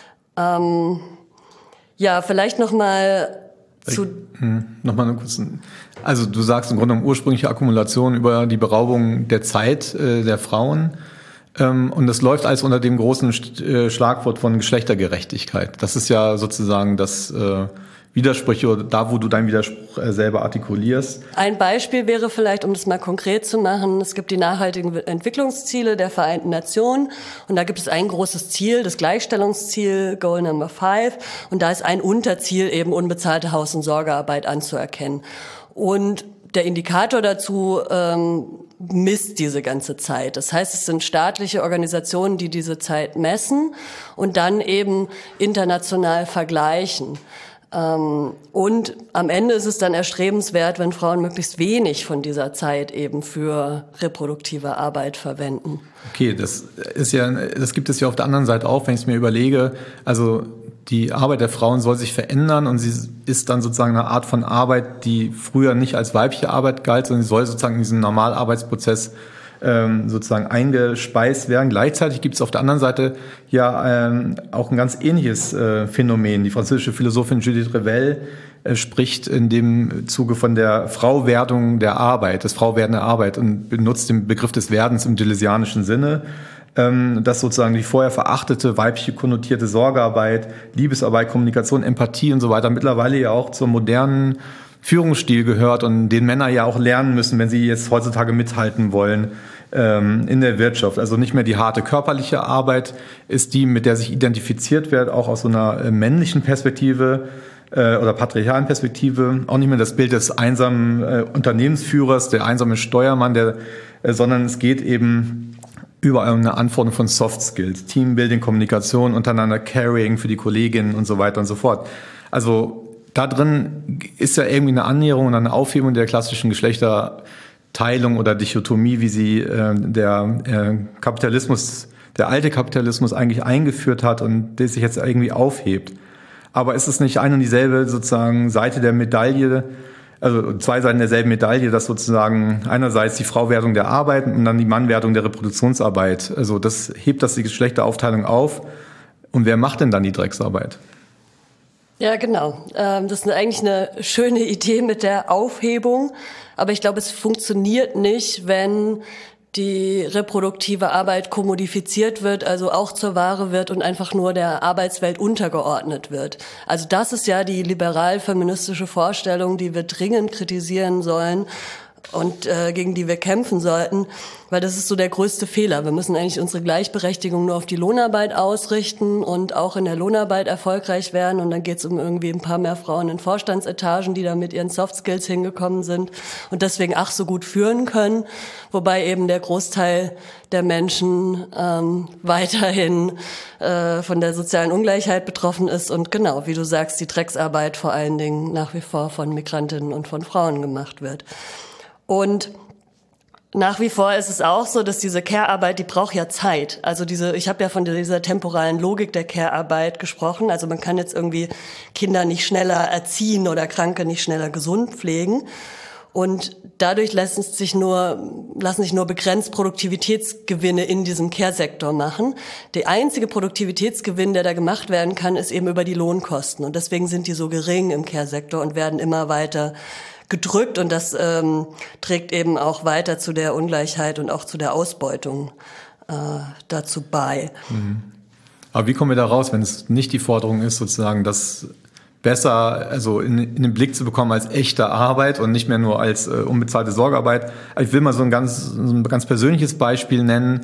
Ähm, ja, vielleicht noch mal zu hm, noch mal eine kurze. Also du sagst im Grunde genommen ursprüngliche Akkumulation über die Beraubung der Zeit äh, der Frauen. Und das läuft alles unter dem großen Schlagwort von Geschlechtergerechtigkeit. Das ist ja sozusagen das äh, Widersprüche oder da, wo du deinen Widerspruch äh, selber artikulierst. Ein Beispiel wäre vielleicht, um das mal konkret zu machen, es gibt die nachhaltigen Entwicklungsziele der Vereinten Nationen und da gibt es ein großes Ziel, das Gleichstellungsziel, Goal Number Five, und da ist ein Unterziel eben unbezahlte Haus- und Sorgearbeit anzuerkennen. Und der Indikator dazu ähm, misst diese ganze Zeit. Das heißt, es sind staatliche Organisationen, die diese Zeit messen und dann eben international vergleichen. Ähm, und am Ende ist es dann erstrebenswert, wenn Frauen möglichst wenig von dieser Zeit eben für reproduktive Arbeit verwenden. Okay, das ist ja, das gibt es ja auf der anderen Seite auch, wenn ich es mir überlege. Also die Arbeit der Frauen soll sich verändern und sie ist dann sozusagen eine Art von Arbeit, die früher nicht als weibliche Arbeit galt, sondern sie soll sozusagen in diesen Normalarbeitsprozess ähm, sozusagen eingespeist werden. Gleichzeitig gibt es auf der anderen Seite ja ähm, auch ein ganz ähnliches äh, Phänomen. Die französische Philosophin Judith Revel äh, spricht in dem Zuge von der Frauwerdung der Arbeit, des Frauwerden der Arbeit und benutzt den Begriff des Werdens im deleuzianischen Sinne, dass sozusagen die vorher verachtete, weibliche konnotierte Sorgearbeit, Liebesarbeit, Kommunikation, Empathie und so weiter mittlerweile ja auch zum modernen Führungsstil gehört und den Männer ja auch lernen müssen, wenn sie jetzt heutzutage mithalten wollen ähm, in der Wirtschaft. Also nicht mehr die harte körperliche Arbeit ist die, mit der sich identifiziert wird, auch aus so einer äh, männlichen Perspektive äh, oder patriarchalen Perspektive. Auch nicht mehr das Bild des einsamen äh, Unternehmensführers, der einsame Steuermann, der, äh, sondern es geht eben über eine Anforderung von Soft Skills, Teambuilding, Kommunikation, untereinander Carrying für die Kolleginnen und so weiter und so fort. Also da drin ist ja irgendwie eine Annäherung und eine Aufhebung der klassischen Geschlechterteilung oder Dichotomie, wie sie äh, der äh, Kapitalismus, der alte Kapitalismus eigentlich eingeführt hat und der sich jetzt irgendwie aufhebt. Aber ist es nicht eine und dieselbe sozusagen Seite der Medaille, also zwei Seiten derselben Medaille, dass sozusagen einerseits die Frauwerdung der Arbeit und dann die Mannwerdung der Reproduktionsarbeit. Also das hebt das die Geschlechteraufteilung auf. Und wer macht denn dann die Drecksarbeit? Ja, genau. Das ist eigentlich eine schöne Idee mit der Aufhebung. Aber ich glaube, es funktioniert nicht, wenn die reproduktive Arbeit kommodifiziert wird, also auch zur Ware wird und einfach nur der Arbeitswelt untergeordnet wird. Also das ist ja die liberal-feministische Vorstellung, die wir dringend kritisieren sollen, und äh, gegen die wir kämpfen sollten, weil das ist so der größte Fehler. Wir müssen eigentlich unsere Gleichberechtigung nur auf die Lohnarbeit ausrichten und auch in der Lohnarbeit erfolgreich werden. Und dann geht es um irgendwie ein paar mehr Frauen in Vorstandsetagen, die da mit ihren Softskills hingekommen sind und deswegen ach so gut führen können, wobei eben der Großteil der Menschen ähm, weiterhin äh, von der sozialen Ungleichheit betroffen ist und genau, wie du sagst, die Drecksarbeit vor allen Dingen nach wie vor von Migrantinnen und von Frauen gemacht wird. Und nach wie vor ist es auch so, dass diese Care-Arbeit, die braucht ja Zeit. Also diese, ich habe ja von dieser temporalen Logik der Care-Arbeit gesprochen. Also man kann jetzt irgendwie Kinder nicht schneller erziehen oder Kranke nicht schneller gesund pflegen. Und dadurch lassen sich nur, lassen sich nur begrenzt Produktivitätsgewinne in diesem Care-Sektor machen. Der einzige Produktivitätsgewinn, der da gemacht werden kann, ist eben über die Lohnkosten. Und deswegen sind die so gering im Care-Sektor und werden immer weiter gedrückt. Und das ähm, trägt eben auch weiter zu der Ungleichheit und auch zu der Ausbeutung äh, dazu bei. Mhm. Aber wie kommen wir da raus, wenn es nicht die Forderung ist, sozusagen, dass besser also in, in den Blick zu bekommen als echte Arbeit und nicht mehr nur als äh, unbezahlte Sorgearbeit. Ich will mal so ein ganz, so ein ganz persönliches Beispiel nennen.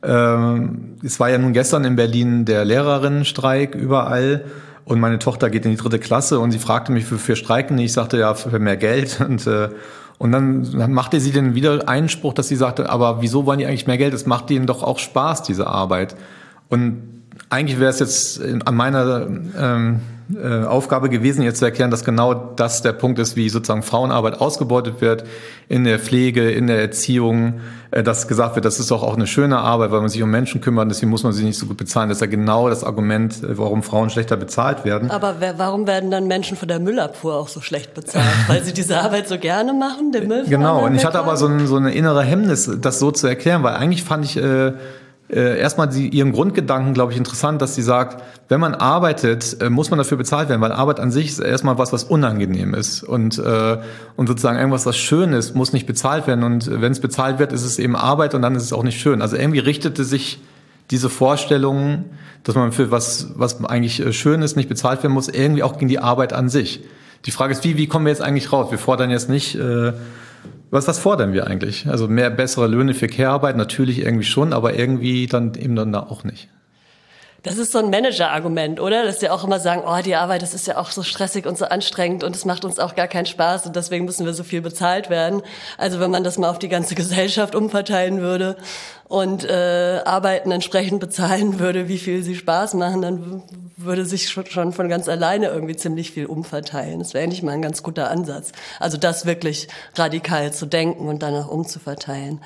Ähm, es war ja nun gestern in Berlin der Lehrerinnenstreik überall und meine Tochter geht in die dritte Klasse und sie fragte mich, für, für Streiken. Ich sagte ja, für mehr Geld und äh, und dann, dann machte sie den wieder Einspruch, dass sie sagte, aber wieso wollen die eigentlich mehr Geld? Es macht ihnen doch auch Spaß, diese Arbeit. Und eigentlich wäre es jetzt an meiner ähm, äh, Aufgabe gewesen, jetzt zu erklären, dass genau das der Punkt ist, wie sozusagen Frauenarbeit ausgebeutet wird in der Pflege, in der Erziehung, äh, dass gesagt wird, das ist doch auch eine schöne Arbeit, weil man sich um Menschen kümmert, deswegen muss man sie nicht so gut bezahlen. Das ist ja genau das Argument, warum Frauen schlechter bezahlt werden. Aber wer, warum werden dann Menschen von der Müllabfuhr auch so schlecht bezahlt? Weil sie diese Arbeit so gerne machen, den Müll? Genau, und ich hatte aber so, ein, so eine innere Hemmnis, das so zu erklären, weil eigentlich fand ich äh, Äh, erstmal die, ihren Grundgedanken, glaube ich, interessant, dass sie sagt, wenn man arbeitet, äh, muss man dafür bezahlt werden, weil Arbeit an sich ist erstmal was, was unangenehm ist und äh, und sozusagen irgendwas, was schön ist, muss nicht bezahlt werden und wenn es bezahlt wird, ist es eben Arbeit und dann ist es auch nicht schön. Also irgendwie richtete sich diese Vorstellung, dass man für was, was eigentlich schön ist, nicht bezahlt werden muss, irgendwie auch gegen die Arbeit an sich. Die Frage ist, wie, wie kommen wir jetzt eigentlich raus? Wir fordern jetzt nicht äh, Was, was fordern wir eigentlich? Also mehr bessere Löhne für Care-Arbeit natürlich irgendwie schon, aber irgendwie dann eben dann auch nicht. Das ist so ein Manager-Argument, oder? Dass die auch immer sagen, oh, die Arbeit, das ist ja auch so stressig und so anstrengend und es macht uns auch gar keinen Spaß und deswegen müssen wir so viel bezahlt werden. Also wenn man das mal auf die ganze Gesellschaft umverteilen würde und äh, Arbeiten entsprechend bezahlen würde, wie viel sie Spaß machen, dann würde sich schon von ganz alleine irgendwie ziemlich viel umverteilen. Das wäre endlich mal ein ganz guter Ansatz. Also das wirklich radikal zu denken und danach umzuverteilen.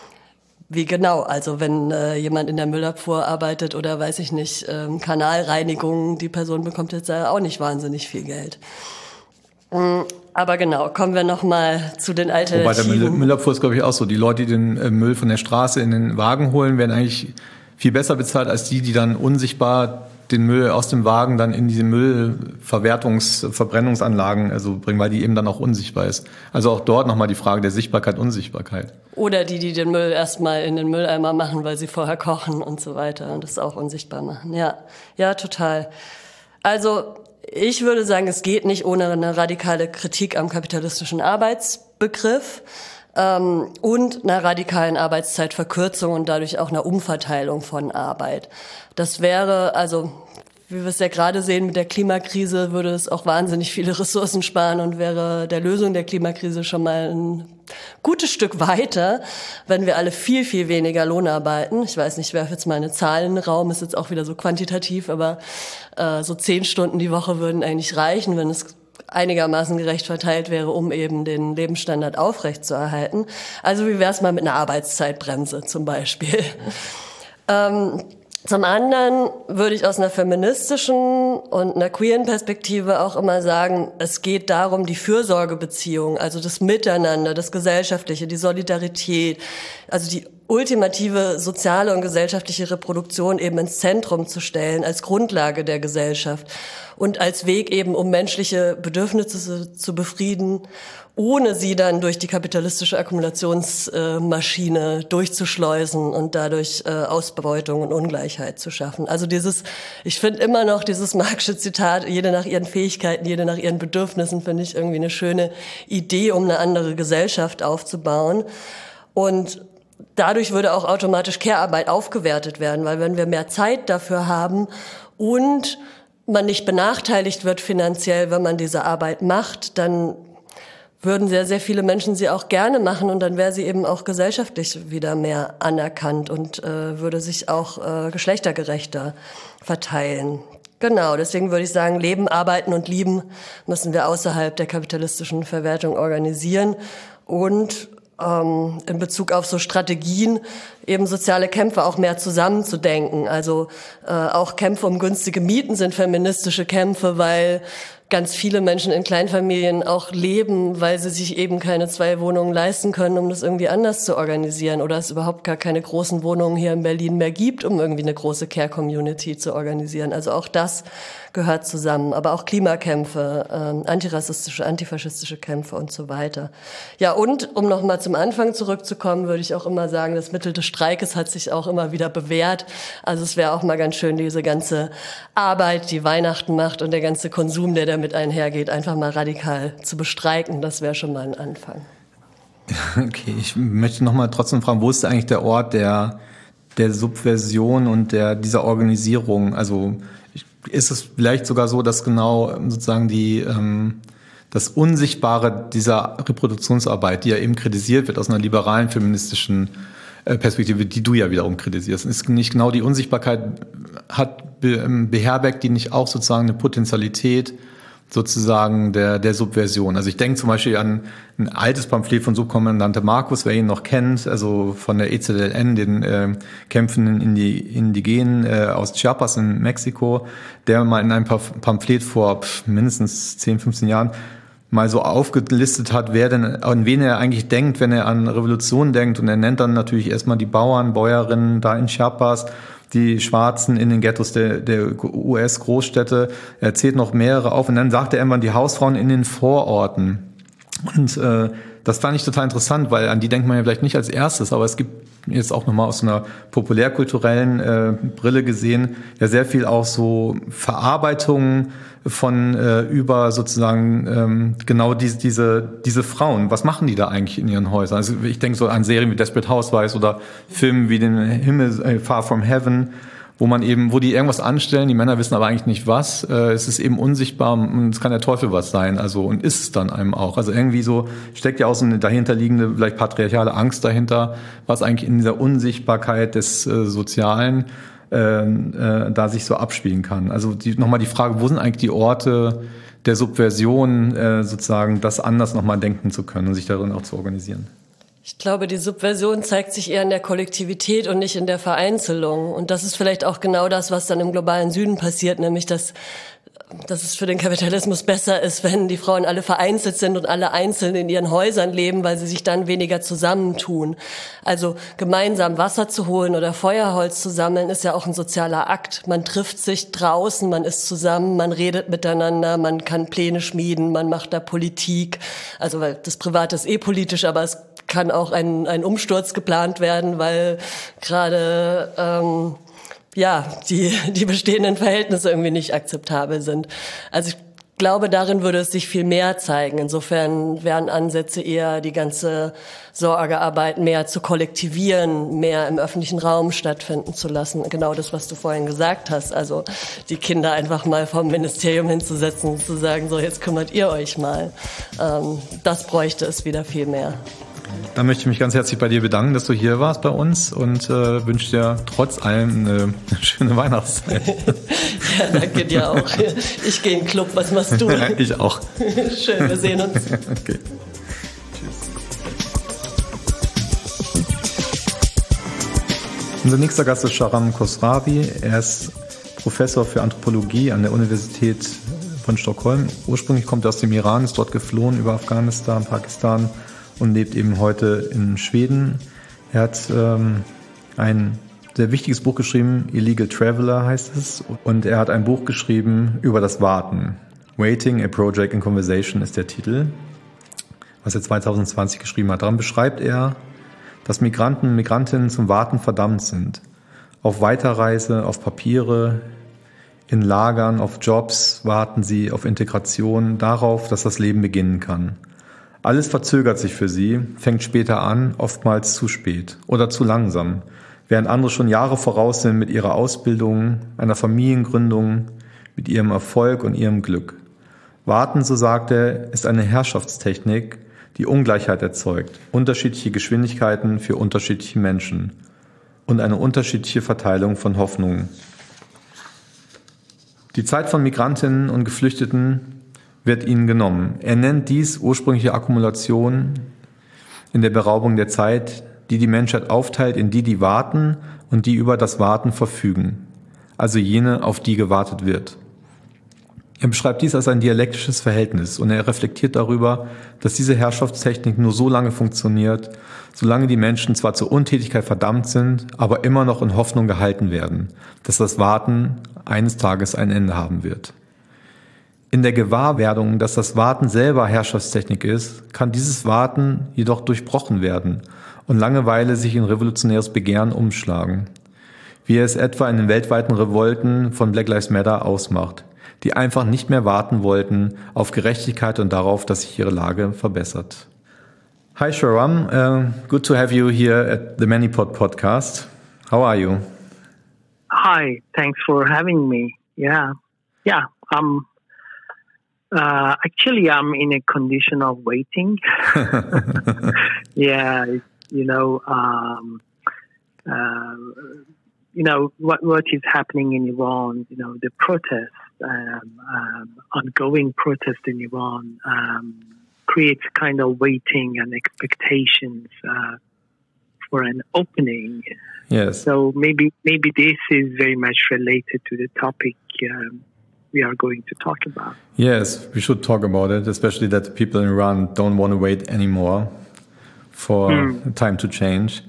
Wie genau? Also wenn äh, jemand in der Müllabfuhr arbeitet oder weiß ich nicht, ähm, Kanalreinigung, die Person bekommt jetzt auch nicht wahnsinnig viel Geld. Mhm. Aber genau, kommen wir noch mal zu den Alternativen. Wobei der Müll, Müllabfuhr ist, glaube ich, auch so. Die Leute, die den äh, Müll von der Straße in den Wagen holen, werden eigentlich viel besser bezahlt als die, die dann unsichtbar den Müll aus dem Wagen dann in diese Müllverwertungs-, Verbrennungsanlagen also bringen, weil die eben dann auch unsichtbar ist. Also auch dort nochmal die Frage der Sichtbarkeit, Unsichtbarkeit. Oder die, die den Müll erstmal in den Mülleimer machen, weil sie vorher kochen und so weiter und das auch unsichtbar machen. Ja, ja, total. Also ich würde sagen, es geht nicht ohne eine radikale Kritik am kapitalistischen Arbeitsbegriff ähm, und einer radikalen Arbeitszeitverkürzung und dadurch auch einer Umverteilung von Arbeit. Das wäre, also wie wir es ja gerade sehen mit der Klimakrise, würde es auch wahnsinnig viele Ressourcen sparen und wäre der Lösung der Klimakrise schon mal ein gutes Stück weiter, wenn wir alle viel, viel weniger Lohn arbeiten. Ich weiß nicht, ich werfe jetzt mal eine Zahl in den Raum, ist jetzt auch wieder so quantitativ, aber äh, so zehn Stunden die Woche würden eigentlich reichen, wenn es einigermaßen gerecht verteilt wäre, um eben den Lebensstandard aufrechtzuerhalten. Also wie wäre es mal mit einer Arbeitszeitbremse zum Beispiel? ähm, Zum anderen würde ich aus einer feministischen und einer queeren Perspektive auch immer sagen, es geht darum, die Fürsorgebeziehung, also das Miteinander, das Gesellschaftliche, die Solidarität, also die ultimative soziale und gesellschaftliche Reproduktion eben ins Zentrum zu stellen, als Grundlage der Gesellschaft und als Weg eben, um menschliche Bedürfnisse zu befrieden, ohne sie dann durch die kapitalistische Akkumulationsmaschine durchzuschleusen und dadurch Ausbeutung und Ungleichheit zu schaffen. Also dieses, ich finde immer noch dieses Marxische Zitat, jede nach ihren Fähigkeiten, jede nach ihren Bedürfnissen, finde ich irgendwie eine schöne Idee, um eine andere Gesellschaft aufzubauen. Und dadurch würde auch automatisch Care-Arbeit aufgewertet werden, weil wenn wir mehr Zeit dafür haben und man nicht benachteiligt wird finanziell, wenn man diese Arbeit macht, dann würden sehr, sehr viele Menschen sie auch gerne machen und dann wäre sie eben auch gesellschaftlich wieder mehr anerkannt und äh, würde sich auch äh, geschlechtergerechter verteilen. Genau, deswegen würde ich sagen, Leben, Arbeiten und Lieben müssen wir außerhalb der kapitalistischen Verwertung organisieren und ähm, in Bezug auf so Strategien eben soziale Kämpfe auch mehr zusammenzudenken. Also äh, auch Kämpfe um günstige Mieten sind feministische Kämpfe, weil ganz viele Menschen in Kleinfamilien auch leben, weil sie sich eben keine zwei Wohnungen leisten können, um das irgendwie anders zu organisieren oder es überhaupt gar keine großen Wohnungen hier in Berlin mehr gibt, um irgendwie eine große Care-Community zu organisieren. Also auch das gehört zusammen, aber auch Klimakämpfe, ähm, antirassistische, antifaschistische Kämpfe und so weiter. Ja, und um nochmal zum Anfang zurückzukommen, würde ich auch immer sagen, das Mittel des Streikes hat sich auch immer wieder bewährt. Also es wäre auch mal ganz schön, diese ganze Arbeit, die Weihnachten macht und der ganze Konsum, der damit einhergeht, einfach mal radikal zu bestreiken. Das wäre schon mal ein Anfang. Okay, ich möchte nochmal trotzdem fragen, wo ist eigentlich der Ort der, der Subversion und der, dieser Organisierung? Also ist es vielleicht sogar so, dass genau sozusagen die ähm, das Unsichtbare dieser Reproduktionsarbeit, die ja eben kritisiert wird aus einer liberalen feministischen äh, Perspektive, die du ja wiederum kritisierst, ist nicht genau die Unsichtbarkeit hat be, beherbergt die nicht auch sozusagen eine Potentialität sozusagen der der Subversion. Also ich denke zum Beispiel an ein altes Pamphlet von Subkommandante Markus, wer ihn noch kennt, also von der E Z L N, den äh, kämpfenden Indi- Indigenen äh, aus Chiapas in Mexiko, der mal in einem Pamphlet vor pff, mindestens zehn, fünfzehn Jahren mal so aufgelistet hat, wer denn, an wen er eigentlich denkt, wenn er an Revolution denkt. Und er nennt dann natürlich erstmal die Bauern, Bäuerinnen da in Chiapas, die Schwarzen in den Ghettos der, der U S-Großstädte. Er zählt noch mehrere auf und dann sagt er irgendwann die Hausfrauen in den Vororten. Und äh, das fand ich total interessant, weil an die denkt man ja vielleicht nicht als erstes, aber es gibt jetzt auch nochmal aus einer populärkulturellen äh, Brille gesehen ja sehr viel auch so Verarbeitung von äh, über sozusagen ähm, genau diese diese diese Frauen. Was machen die da eigentlich in ihren Häusern? Also ich denke so an Serien wie Desperate Housewives oder Filmen wie den Himmel äh, Far From Heaven, wo man eben, wo die irgendwas anstellen, die Männer wissen aber eigentlich nicht was. Äh, es ist eben unsichtbar und es kann der Teufel was sein, also und ist es dann einem auch. Also irgendwie so steckt ja auch so eine dahinterliegende, vielleicht patriarchale Angst dahinter, was eigentlich in dieser Unsichtbarkeit des äh, Sozialen äh, äh, da sich so abspielen kann. Also die, nochmal die Frage, wo sind eigentlich die Orte der Subversion, äh, sozusagen das anders nochmal denken zu können und sich darin auch zu organisieren? Ich glaube, die Subversion zeigt sich eher in der Kollektivität und nicht in der Vereinzelung. Und das ist vielleicht auch genau das, was dann im globalen Süden passiert, nämlich dass, dass es für den Kapitalismus besser ist, wenn die Frauen alle vereinzelt sind und alle einzeln in ihren Häusern leben, weil sie sich dann weniger zusammentun. Also gemeinsam Wasser zu holen oder Feuerholz zu sammeln, ist ja auch ein sozialer Akt. Man trifft sich draußen, man ist zusammen, man redet miteinander, man kann Pläne schmieden, man macht da Politik. Also weil das Private ist eh politisch, aber es kann auch ein, ein Umsturz geplant werden, weil gerade ähm, ja die die bestehenden Verhältnisse irgendwie nicht akzeptabel sind. Also ich glaube, darin würde es sich viel mehr zeigen. Insofern wären Ansätze eher, die ganze Sorgearbeit mehr zu kollektivieren, mehr im öffentlichen Raum stattfinden zu lassen. Genau das, was du vorhin gesagt hast. Also die Kinder einfach mal vom Ministerium hinzusetzen und zu sagen, so jetzt kümmert ihr euch mal. Ähm, das bräuchte es wieder viel mehr. Dann möchte ich mich ganz herzlich bei dir bedanken, dass du hier warst bei uns und äh, wünsche dir trotz allem eine schöne Weihnachtszeit. Ja, danke dir auch. Ich gehe in den Club, was machst du? Ich auch. Schön, wir sehen uns. Okay. Tschüss. Unser nächster Gast ist Shahram Khosravi. Er ist Professor für Anthropologie an der Universität von Stockholm. Ursprünglich kommt er aus dem Iran, ist dort geflohen über Afghanistan, Pakistan und lebt eben heute in Schweden. Er hat ähm, ein sehr wichtiges Buch geschrieben, Illegal Traveler heißt es. Und er hat ein Buch geschrieben über das Warten. Waiting, a Project in Conversation ist der Titel, was er zwanzig zwanzig geschrieben hat. Daran beschreibt er, dass Migranten und Migrantinnen zum Warten verdammt sind. Auf Weiterreise, auf Papiere, in Lagern, auf Jobs warten sie, auf Integration, darauf, dass das Leben beginnen kann. Alles verzögert sich für sie, fängt später an, oftmals zu spät oder zu langsam, während andere schon Jahre voraus sind mit ihrer Ausbildung, einer Familiengründung, mit ihrem Erfolg und ihrem Glück. Warten, so sagt er, ist eine Herrschaftstechnik, die Ungleichheit erzeugt, unterschiedliche Geschwindigkeiten für unterschiedliche Menschen und eine unterschiedliche Verteilung von Hoffnungen. Die Zeit von Migrantinnen und Geflüchteten wird ihnen genommen. Er nennt dies ursprüngliche Akkumulation in der Beraubung der Zeit, die die Menschheit aufteilt in die, die warten und die über das Warten verfügen, also jene, auf die gewartet wird. Er beschreibt dies als ein dialektisches Verhältnis und er reflektiert darüber, dass diese Herrschaftstechnik nur so lange funktioniert, solange die Menschen zwar zur Untätigkeit verdammt sind, aber immer noch in Hoffnung gehalten werden, dass das Warten eines Tages ein Ende haben wird. In der Gewahrwerdung, dass das Warten selber Herrschaftstechnik ist, kann dieses Warten jedoch durchbrochen werden und Langeweile sich in revolutionäres Begehren umschlagen, wie er es etwa in den weltweiten Revolten von Black Lives Matter ausmacht, die einfach nicht mehr warten wollten auf Gerechtigkeit und darauf, dass sich ihre Lage verbessert. Hi Shahram, uh, good to have you here at the ManyPod podcast. How are you? Hi, thanks for having me. Yeah, yeah, um, uh, actually I'm in a condition of waiting. yeah, you know, um, uh, you know, what, what is happening in Iran, you know, the protests, um, um, ongoing protest in Iran, um, creates kind of waiting and expectations uh, for an opening. Yes. So maybe maybe this is very much related to the topic um, we are going to talk about. Yes, we should talk about it, especially that the people in Iran don't want to wait anymore for mm. time to change.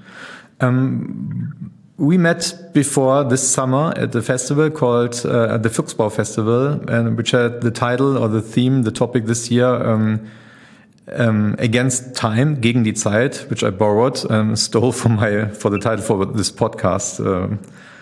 Um, we met before this summer at the festival called uh, the Fuchsbau Festival, and which had the title or the theme, the topic this year, um, Um, Against Time, gegen die Zeit, which I borrowed, um, stole from my for the title for this podcast. Um,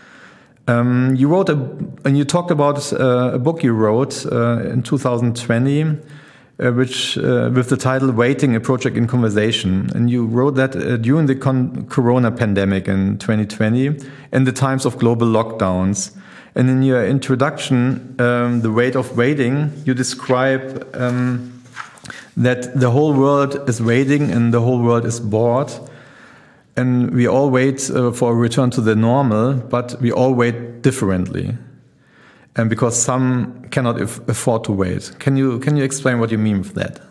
um, you wrote a, and you talked about uh, a book you wrote uh, in two thousand twenty, uh, which uh, with the title "Waiting: A Project in Conversation," and you wrote that uh, during the con- Corona pandemic in twenty twenty, in the times of global lockdowns. And in your introduction, um, "The Weight of Waiting," you describe. Um, that the whole world is waiting and the whole world is bored and we all wait uh, for a return to the normal, but we all wait differently, and because some cannot af- afford to wait. Can you can you explain what you mean with that?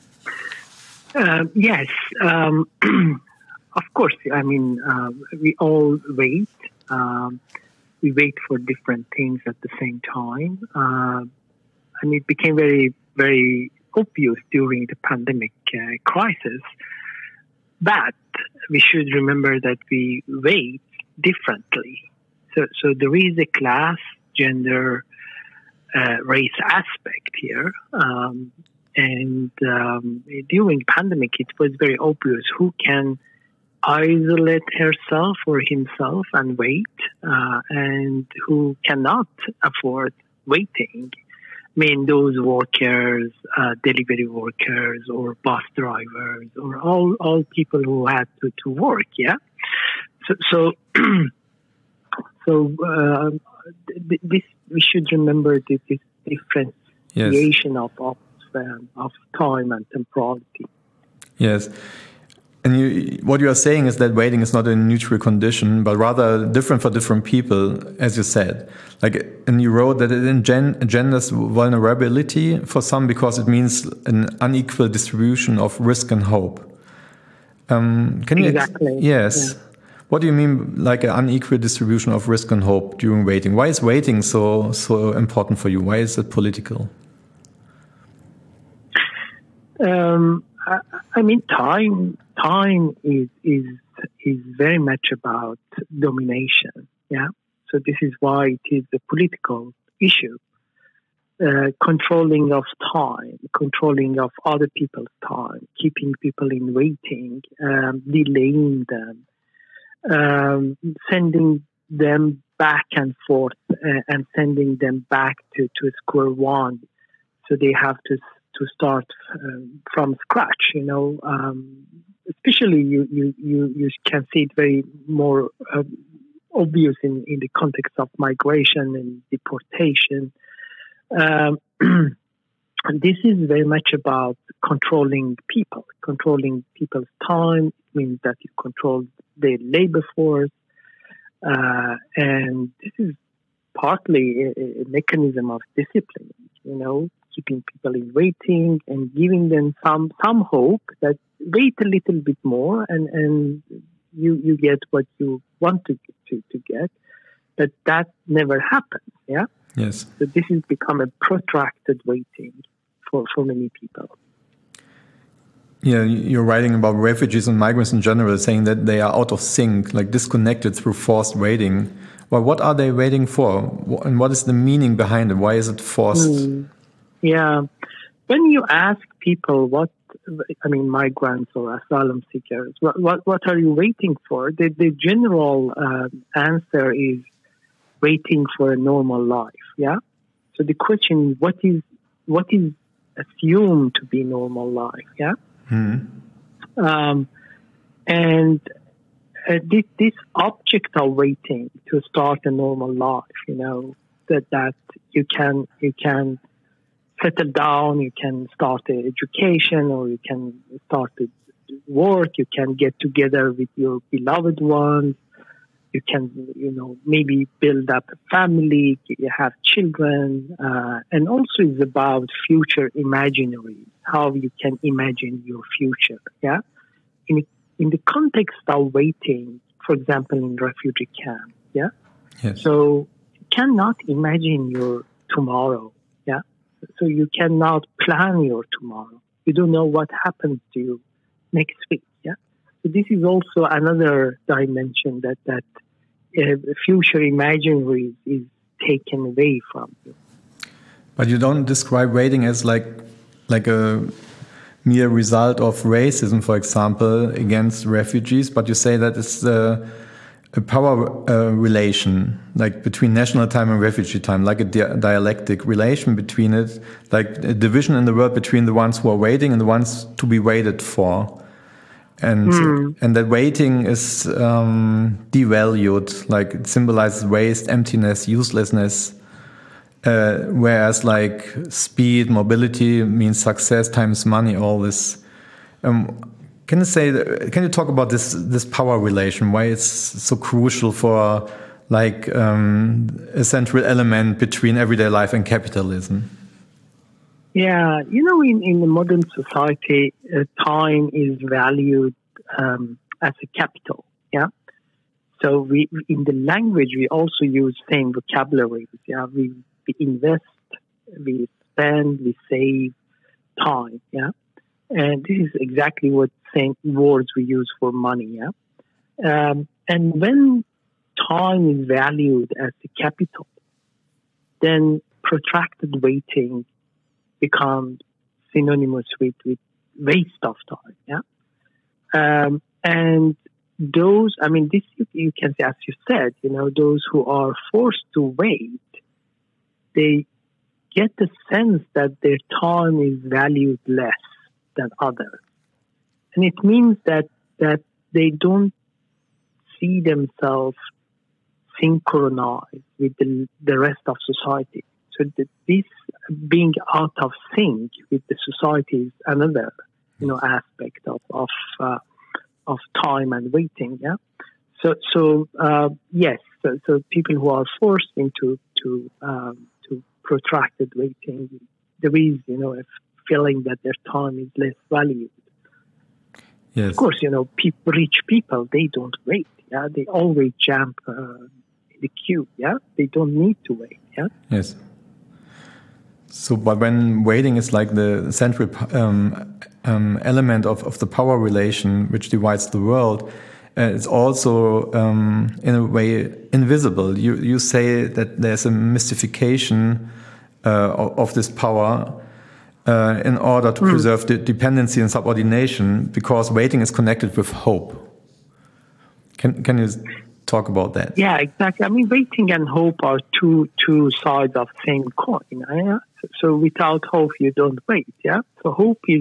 Uh, yes, um, of course. I mean, uh, we all wait. Um, we wait for different things at the same time, uh, and it became very, very obvious during the pandemic uh, crisis. But we should remember that we wait differently. So, so there is a class, gender, uh, race aspect here. Um, and um, during pandemic, it was very obvious who can isolate herself or himself and wait, uh, and who cannot afford waiting. I mean, those workers, uh, delivery workers, or bus drivers, or all, all people who had to, to work, yeah? So, so, so uh, th- this, we should remember this, this differentiation yes. of, of, um, of time and temporality. Yes. And you, what you are saying is that waiting is not a neutral condition, but rather different for different people, as you said. Like, and you wrote that it engenders vulnerability for some because it means an unequal distribution of risk and hope. Um, can you? Exactly. Ex- yes. Yeah. What do you mean, like an unequal distribution of risk and hope during waiting? Why is waiting so so important for you? Why is it political? Um, I, I mean, time. Time is is is very much about domination. Yeah. So this is why it is a political issue. Uh, controlling of time, controlling of other people's time, keeping people in waiting, um, delaying them, um, sending them back and forth uh, and sending them back to, to square one. So they have to to start um, from scratch, you know. Um, especially you, you, you, you can see it very more uh, obvious in, in the context of migration and deportation. Um, and this is very much about controlling people, controlling people's time. It means that you control their labor force. Uh, and this is partly a, a mechanism of discipline, you know, keeping people in waiting and giving them some, some hope that wait a little bit more and, and you, you get what you want to, to, to get. But that never happens, yeah? Yes. So this has become a protracted waiting for, for many people. Yeah, you're writing about refugees and migrants in general, saying that they are out of sync, like disconnected through forced waiting. Well, what are they waiting for? And what is the meaning behind it? Why is it forced? Mm. Yeah. When you ask people what, I mean, migrants or asylum seekers, what what, what are you waiting for? The, the general uh, answer is waiting for a normal life, yeah? So the question is, what is, what is assumed to be normal life, yeah? Mm-hmm. Um, and uh, this, this object of waiting to start a normal life, you know, that, that you can, you can settle down, you can start an education, or you can start a work, you can get together with your beloved ones, you can, you know, maybe build up a family, you have children, uh, and also it's about future imaginary, how you can imagine your future, yeah? In, in the context of waiting, for example, in refugee camp, yeah? Yes. So you cannot imagine your tomorrow, yeah? So you cannot plan your tomorrow. You don't know what happens to you next week, yeah? So this is also another dimension that, that uh, future imaginary is taken away from you. But you don't describe waiting as like like a mere result of racism, for example, against refugees, but you say that it's a, a power uh, relation, like between national time and refugee time, like a di dialectic relation between it, like a division in the world between the ones who are waiting and the ones to be waited for. And mm. and that waiting is um, devalued, like it symbolizes waste, emptiness, uselessness. Uh, whereas like speed, mobility means success, times money, all this. Um, can you say? Can you talk about this this power relation? Why it's so crucial for like um, a central element between everyday life and capitalism? Yeah, you know, in, in the modern society, uh, time is valued um, as a capital, yeah? So we, in the language, we also use same vocabularies, yeah? We, we invest, we spend, we save time, yeah? And this is exactly what same words we use for money, yeah? Um, and when time is valued as a capital, then protracted waiting becomes synonymous with, with waste of time, yeah? Um, and those, I mean, this you, you can say, as you said, you know, those who are forced to wait, they get the sense that their time is valued less than others. And it means that, that they don't see themselves synchronized with the, the rest of society. So that this being out of sync with the society is another, you know, aspect of of, uh, of time and waiting. Yeah. So so uh, yes. So, so people who are forced into to um, to protracted waiting, there is, you know, a feeling that their time is less valued. Yes. Of course, you know, pe- rich people, they don't wait. Yeah, they always jump uh, in the queue. Yeah, they don't need to wait. Yeah. Yes. So, but when waiting is like the central um, um, element of, of the power relation which divides the world, uh, it's also um, in a way invisible. You you say that there's a mystification uh, of, of this power uh, in order to mm. preserve the dependency and subordination, because waiting is connected with hope. Can can you talk about that? Yeah, exactly. I mean, waiting and hope are two two sides of the same coin. Yeah? So, so without hope, you don't wait. Yeah. So hope is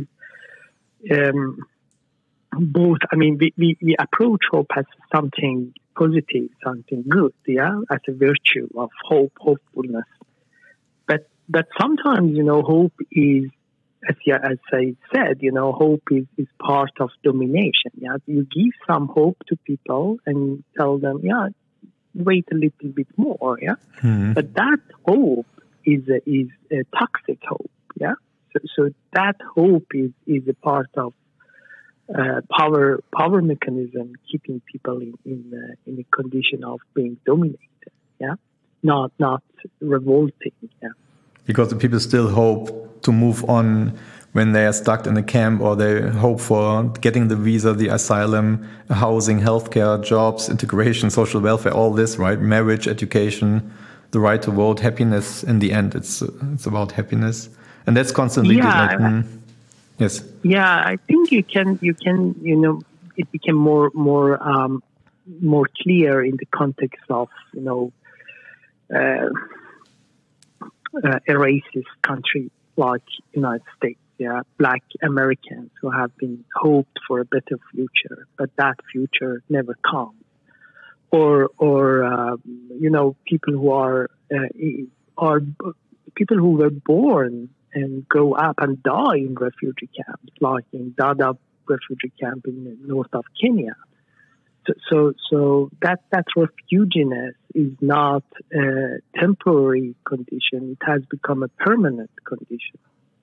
um, both. I mean, we, we, we approach hope as something positive, something good. Yeah, as a virtue of hope, hopefulness. But but sometimes, you know, hope is, as yeah, as I said, you know, hope is, is part of domination. Yeah, you give some hope to people and tell them, yeah, wait a little bit more. Yeah, mm-hmm. But that hope is a, is a toxic hope. Yeah, so, so that hope is, is a part of uh, power power mechanism, keeping people in in, uh, in a condition of being dominated. Yeah, not not revolting. Yeah. Because the people still hope to move on when they are stuck in a camp, or they hope for getting the visa, the asylum, housing, healthcare, jobs, integration, social welfare, all this, right? Marriage, education, the right to vote, happiness. In the end, it's it's about happiness, and that's constantly yeah. like, mm, yes. Yeah, I think you can you can you know it became more more um, more clear in the context of you know. Uh, Uh, a racist country like United States, yeah, Black Americans who have been hoped for a better future, but that future never comes. Or, or um, you know, people who are uh, are people who were born and grow up and die in refugee camps, like in Dadaab refugee camp in the north of Kenya. So, so, so that that refuginess is not a temporary condition; it has become a permanent condition.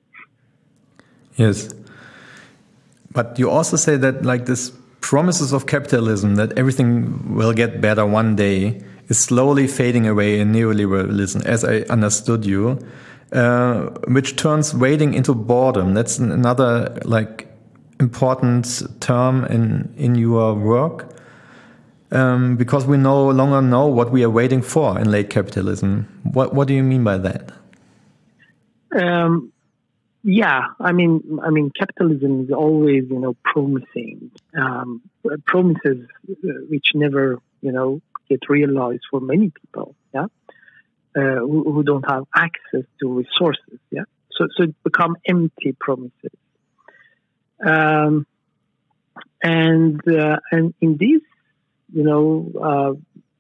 Yes, but you also say that, like, this promises of capitalism that everything will get better one day is slowly fading away in neoliberalism, as I understood you, uh, which turns waiting into boredom. That's another like important term in in your work. Um, because we no longer know what we are waiting for in late capitalism. What What do you mean by that? Um, yeah, I mean, I mean, capitalism is always, you know, promising um, promises which never, you know, get realized for many people. Yeah, uh, who, who don't have access to resources. Yeah, so so it become empty promises. Um, and uh, and in this, you know, uh,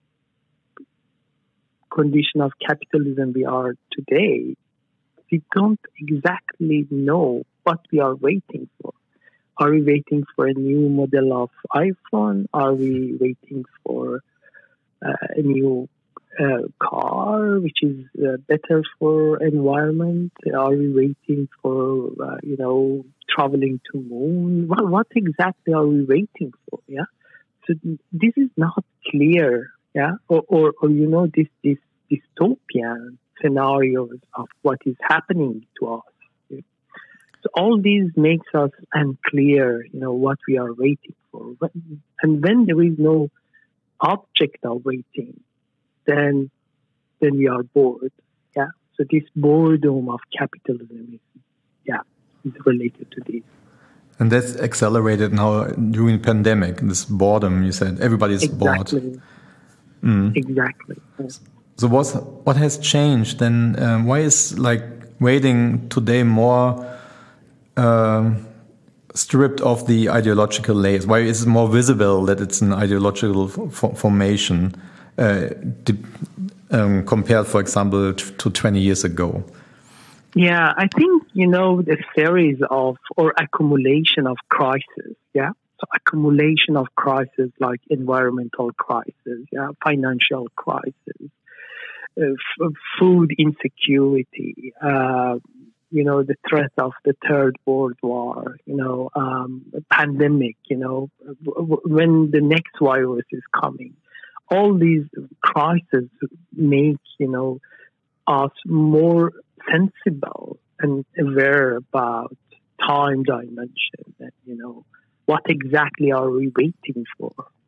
condition of capitalism we are today, we don't exactly know what we are waiting for. Are we waiting for a new model of iPhone? Are we waiting for uh, a new uh, car, which is uh, better for environment? Are we waiting for, uh, you know, traveling to moon? What, what exactly are we waiting for? Yeah. So this is not clear, yeah, or, or, or you know, this this dystopian scenarios of what is happening to us. Yeah? So all these makes us unclear, you know, what we are waiting for. And when there is no object of waiting, then then we are bored, yeah. So this boredom of capitalism is, yeah, is related to this. And that's accelerated now during pandemic, this boredom, you said. Everybody's exactly. bored. Mm. Exactly. So what's, what has changed then? Um, why is like waiting today more uh, stripped of the ideological layers? Why is it more visible that it's an ideological f formation uh, um, compared, for example, to twenty years ago? Yeah, I think, you know, the series of or accumulation of crises, yeah? So accumulation of crises like environmental crisis, yeah, financial crisis, uh, f food insecurity, uh, you know, the threat of the Third World War, you know, um, pandemic, you know, when the next virus is coming. All these crises make, you know, us more sensible and aware about time dimension and, you know, what exactly are we waiting for?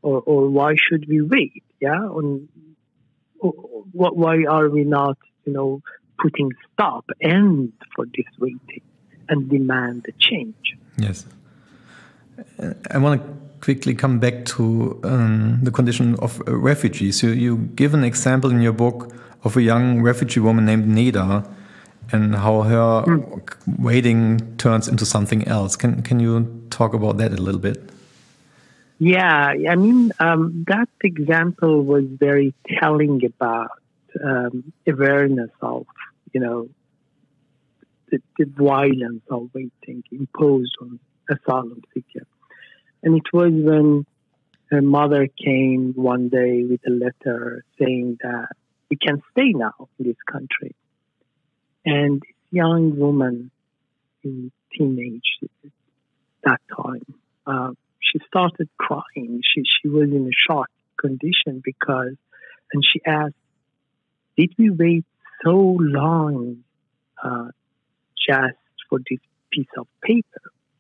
or, or why should we wait? Yeah, on what? Why are we not, you know, putting stop end for this waiting and demand a change? Yes, I want to quickly come back to um, the condition of uh, refugees. You, you give an example in your book of a young refugee woman named Neda, and how her mm. waiting turns into something else. Can can you talk about that a little bit? Yeah, I mean, um, that example was very telling about um, awareness of, you know, the, the violence of waiting imposed on asylum seekers. And it was when her mother came one day with a letter saying that we can stay now in this country. And this young woman in teenage at that time, uh, she started crying. She she was in a shock condition because, and she asked, did we wait so long uh, just for this piece of paper?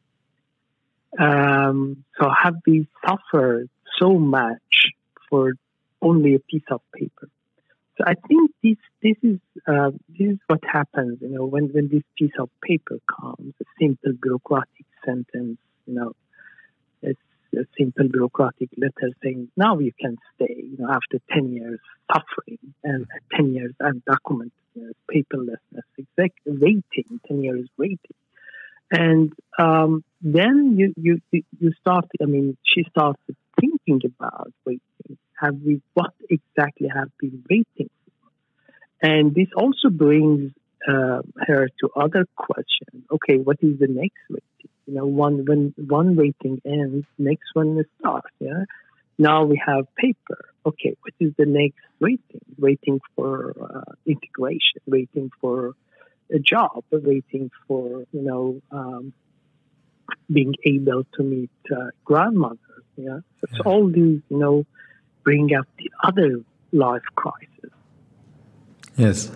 Um, so have we suffered so much for only a piece of paper? So I think this this is uh, this is what happens, you know, when, when this piece of paper comes, a simple bureaucratic sentence, you know, it's a simple bureaucratic letter saying now you can stay, you know, after ten years suffering and ten years undocumented, you know, paperlessness, exact waiting, ten years waiting. And um, then you, you you start. I mean, she started thinking about waiting. Have we what exactly have been waiting for? And this also brings uh, her to other questions. Okay, what is the next waiting? You know, one when one waiting ends, next one starts. Yeah. Now we have paper. Okay, what is the next waiting? Waiting for uh, integration. Waiting for a job, waiting for, you know, um, being able to meet uh, grandmothers. Yeah, so, yeah. so all these, you know, bring up the other life crisis. Yes.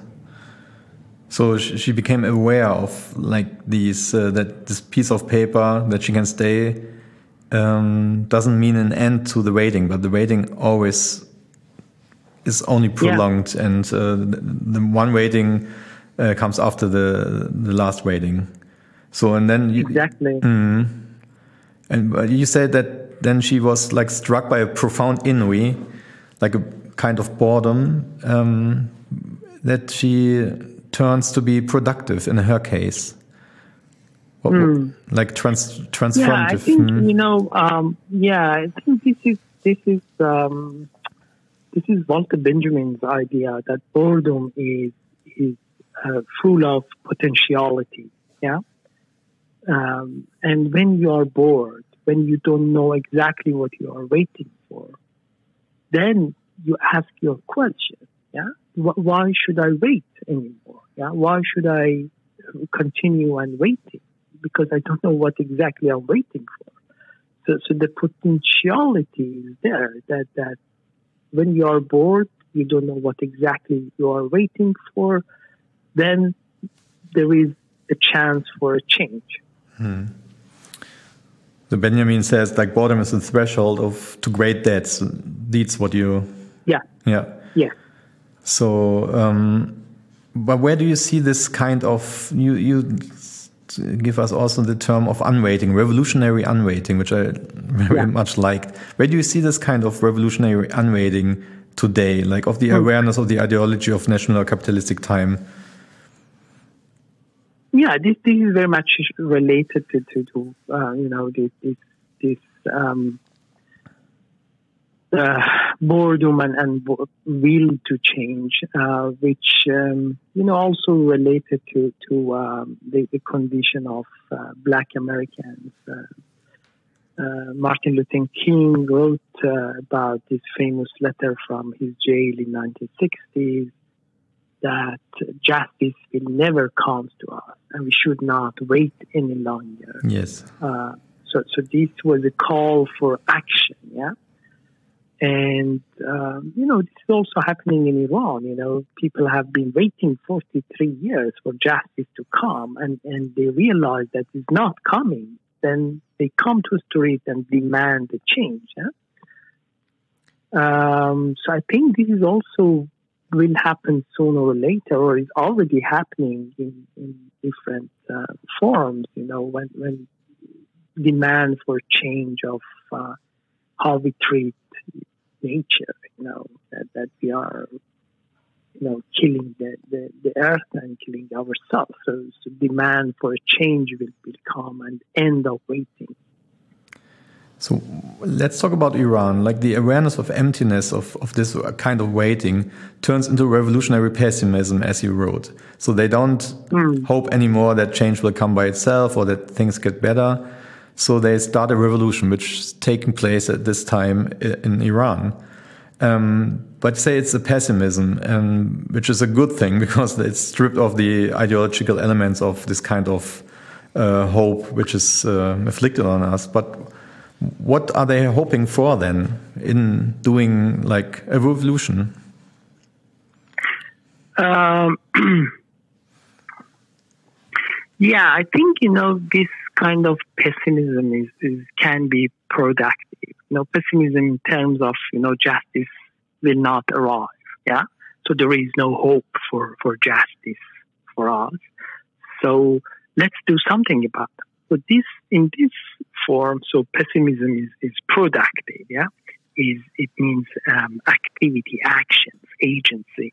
So she became aware of like these uh, that this piece of paper that she can stay um, doesn't mean an end to the waiting, but the waiting always is only prolonged, yeah. and uh, the, the one waiting. Uh, comes after the the last waiting, so and then you, exactly. Mm, and uh, you said that then she was like struck by a profound ennui, like a kind of boredom, um, that she turns to be productive in her case, what, mm. like trans transformative. Yeah, I think mm. you know. Um, yeah, I think this is this is um, this is Walter Benjamin's idea that boredom is is. Uh, full of potentiality, yeah. Um, and when you are bored, when you don't know exactly what you are waiting for, then you ask your question, yeah. Wh- why should I wait anymore? Yeah. Why should I continue on waiting? Because I don't know what exactly I'm waiting for. So, so the potentiality is there. That that when you are bored, you don't know what exactly you are waiting for. Then there is a chance for a change. Hmm. So Benjamin says, like, boredom is the threshold of to great deeds. That's what you... Yeah. Yeah. Yeah. So, um, but where do you see this kind of... You, you give us also the term of unwaiting, revolutionary unwaiting, which I very yeah. much liked. Where do you see this kind of revolutionary unwaiting today, like of the hmm. awareness of the ideology of national capitalistic time? Yeah, this, this is very much related to, to, to uh, you know, this, this, this um, uh, boredom and, and will to change, uh, which, um, you know, also related to, to um, the, the condition of uh, Black Americans. Uh, uh, Martin Luther King wrote uh, about this famous letter from his jail in nineteen sixties, that justice will never come to us and we should not wait any longer. Yes. Uh, so, so this was a call for action, yeah? And, um, you know, this is also happening in Iran. You know, people have been waiting forty-three years for justice to come, and, and they realize that it's not coming. Then they come to the street and demand a change, yeah? Um, so I think this is also will happen sooner or later, or is already happening in, in different uh, forms. You know, when when demand for change of uh, how we treat nature. You know, that, that we are, you know, killing the, the, the earth and killing ourselves. So, so demand for a change will, will come and end of waiting. So let's talk about Iran. Like the awareness of emptiness of, of this kind of waiting turns into revolutionary pessimism, as you wrote. So they don't mm. hope anymore that change will come by itself or that things get better. So they start a revolution, which is taking place at this time in Iran. Um, but say it's a pessimism, um, which is a good thing because it's stripped of the ideological elements of this kind of uh, hope, which is uh, afflicted on us. But what are they hoping for then in doing like a revolution? Um, yeah, I think, you know, this kind of pessimism is, is can be productive. You know, pessimism in terms of, you know, justice will not arrive. Yeah. So there is no hope for, for justice for us. So let's do something about it. So this, in this form, so pessimism is, is productive, yeah? Is it means um, activity, actions, agency.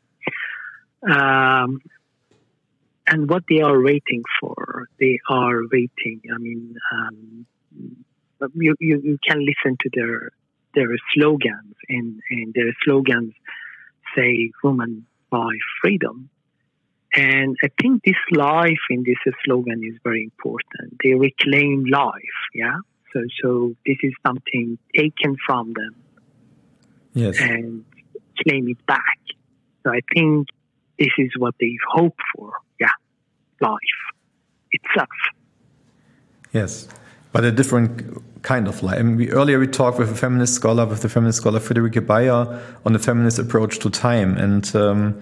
Um, and what they are waiting for, they are waiting, I mean, um, you, you, you can listen to their their slogans, and, and their slogans say, woman, life, freedom. And I think this life in this slogan is very important. They reclaim life, yeah? So so this is something taken from them. Yes. And claim it back. So I think this is what they hope for, yeah, life itself. Yes, but a different kind of life. I mean, we, earlier we talked with a feminist scholar, with the feminist scholar Friederike Bayer, on the feminist approach to time. And um,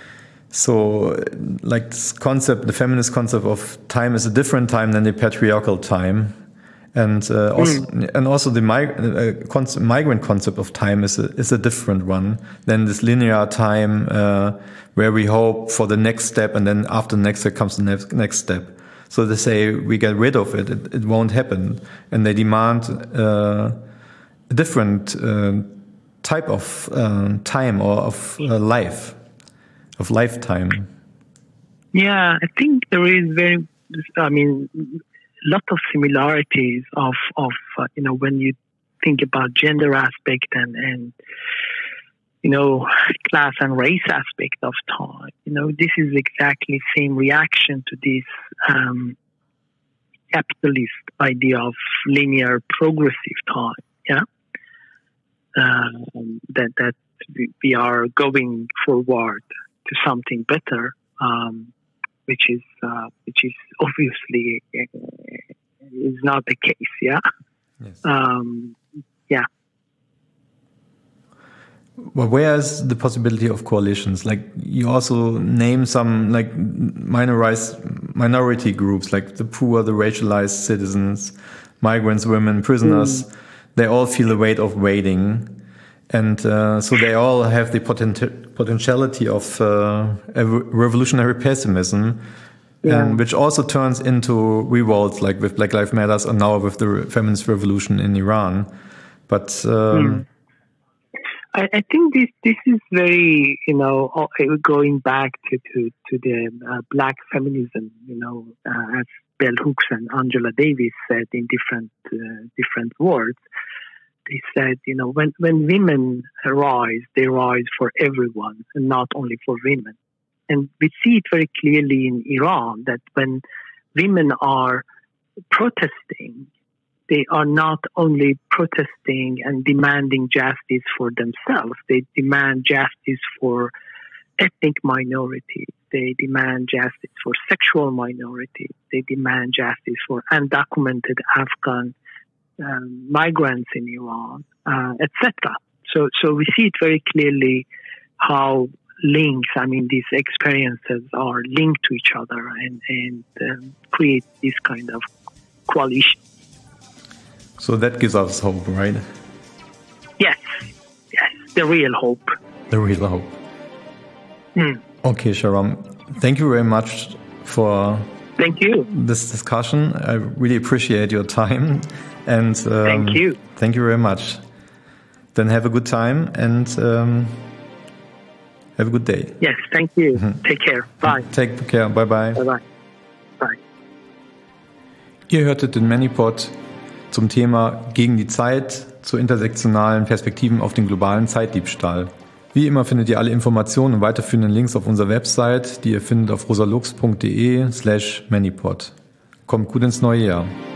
so, like this concept, the feminist concept of time is a different time than the patriarchal time. And uh, also, mm. and also the mig- uh, concept, migrant concept of time is a, is a different one than this linear time uh, where we hope for the next step, and then after the next step comes the next, next step. So they say we get rid of it, it, it won't happen, and they demand uh, a different uh, type of uh, time or of uh, life, of lifetime. Yeah, I think there is very, I mean, lot of similarities of of uh, you know, when you think about gender aspect and and you know, class and race aspect of time. You know, this is exactly same reaction to this um, capitalist idea of linear progressive time. Yeah, um, that that we are going forward to something better. Um, which is uh, which is obviously uh, is not the case, yeah. Yes. Um, yeah. Well, where's the possibility of coalitions? Like you also name some like minorized minority groups, like the poor, the racialized citizens, migrants, women, prisoners. Mm. They all feel the weight of waiting. And uh, so they all have the potent- potentiality of uh, a revolutionary pessimism, yeah. and which also turns into revolts, like with Black Lives Matter, and now with the feminist revolution in Iran. But um, mm. I, I think this this is very, you know, going back to to, to the uh, black feminism, you know, uh, as Bell Hooks and Angela Davis said in different uh, different words. They said, you know, when, when women rise, they rise for everyone and not only for women. And we see it very clearly in Iran that when women are protesting, they are not only protesting and demanding justice for themselves, they demand justice for ethnic minorities, they demand justice for sexual minorities, they demand justice for undocumented Afghan Um, migrants in Iran, uh, et cetera. So, so we see it very clearly how links, I mean, these experiences are linked to each other and, and um, create this kind of coalition. So that gives us hope, right? Yes, yes. the real hope. The real hope. Mm. Okay, Sharon, thank you very much for Thank you. this discussion. I really appreciate your time. And um, Thank you. Thank you very much. Then have a good time and um, have a good day. Yes, thank you. Mm-hmm. Take care. Bye. Take care. Bye-bye. Bye-bye. Bye. Ihr hörtet den ManyPod zum Thema Gegen die Zeit, zu intersektionalen Perspektiven auf den globalen Zeitdiebstahl. Wie immer findet ihr alle Informationen und weiterführenden Links auf unserer Website, die ihr findet auf rosalux punkt de slash ManyPod. Kommt gut ins neue Jahr.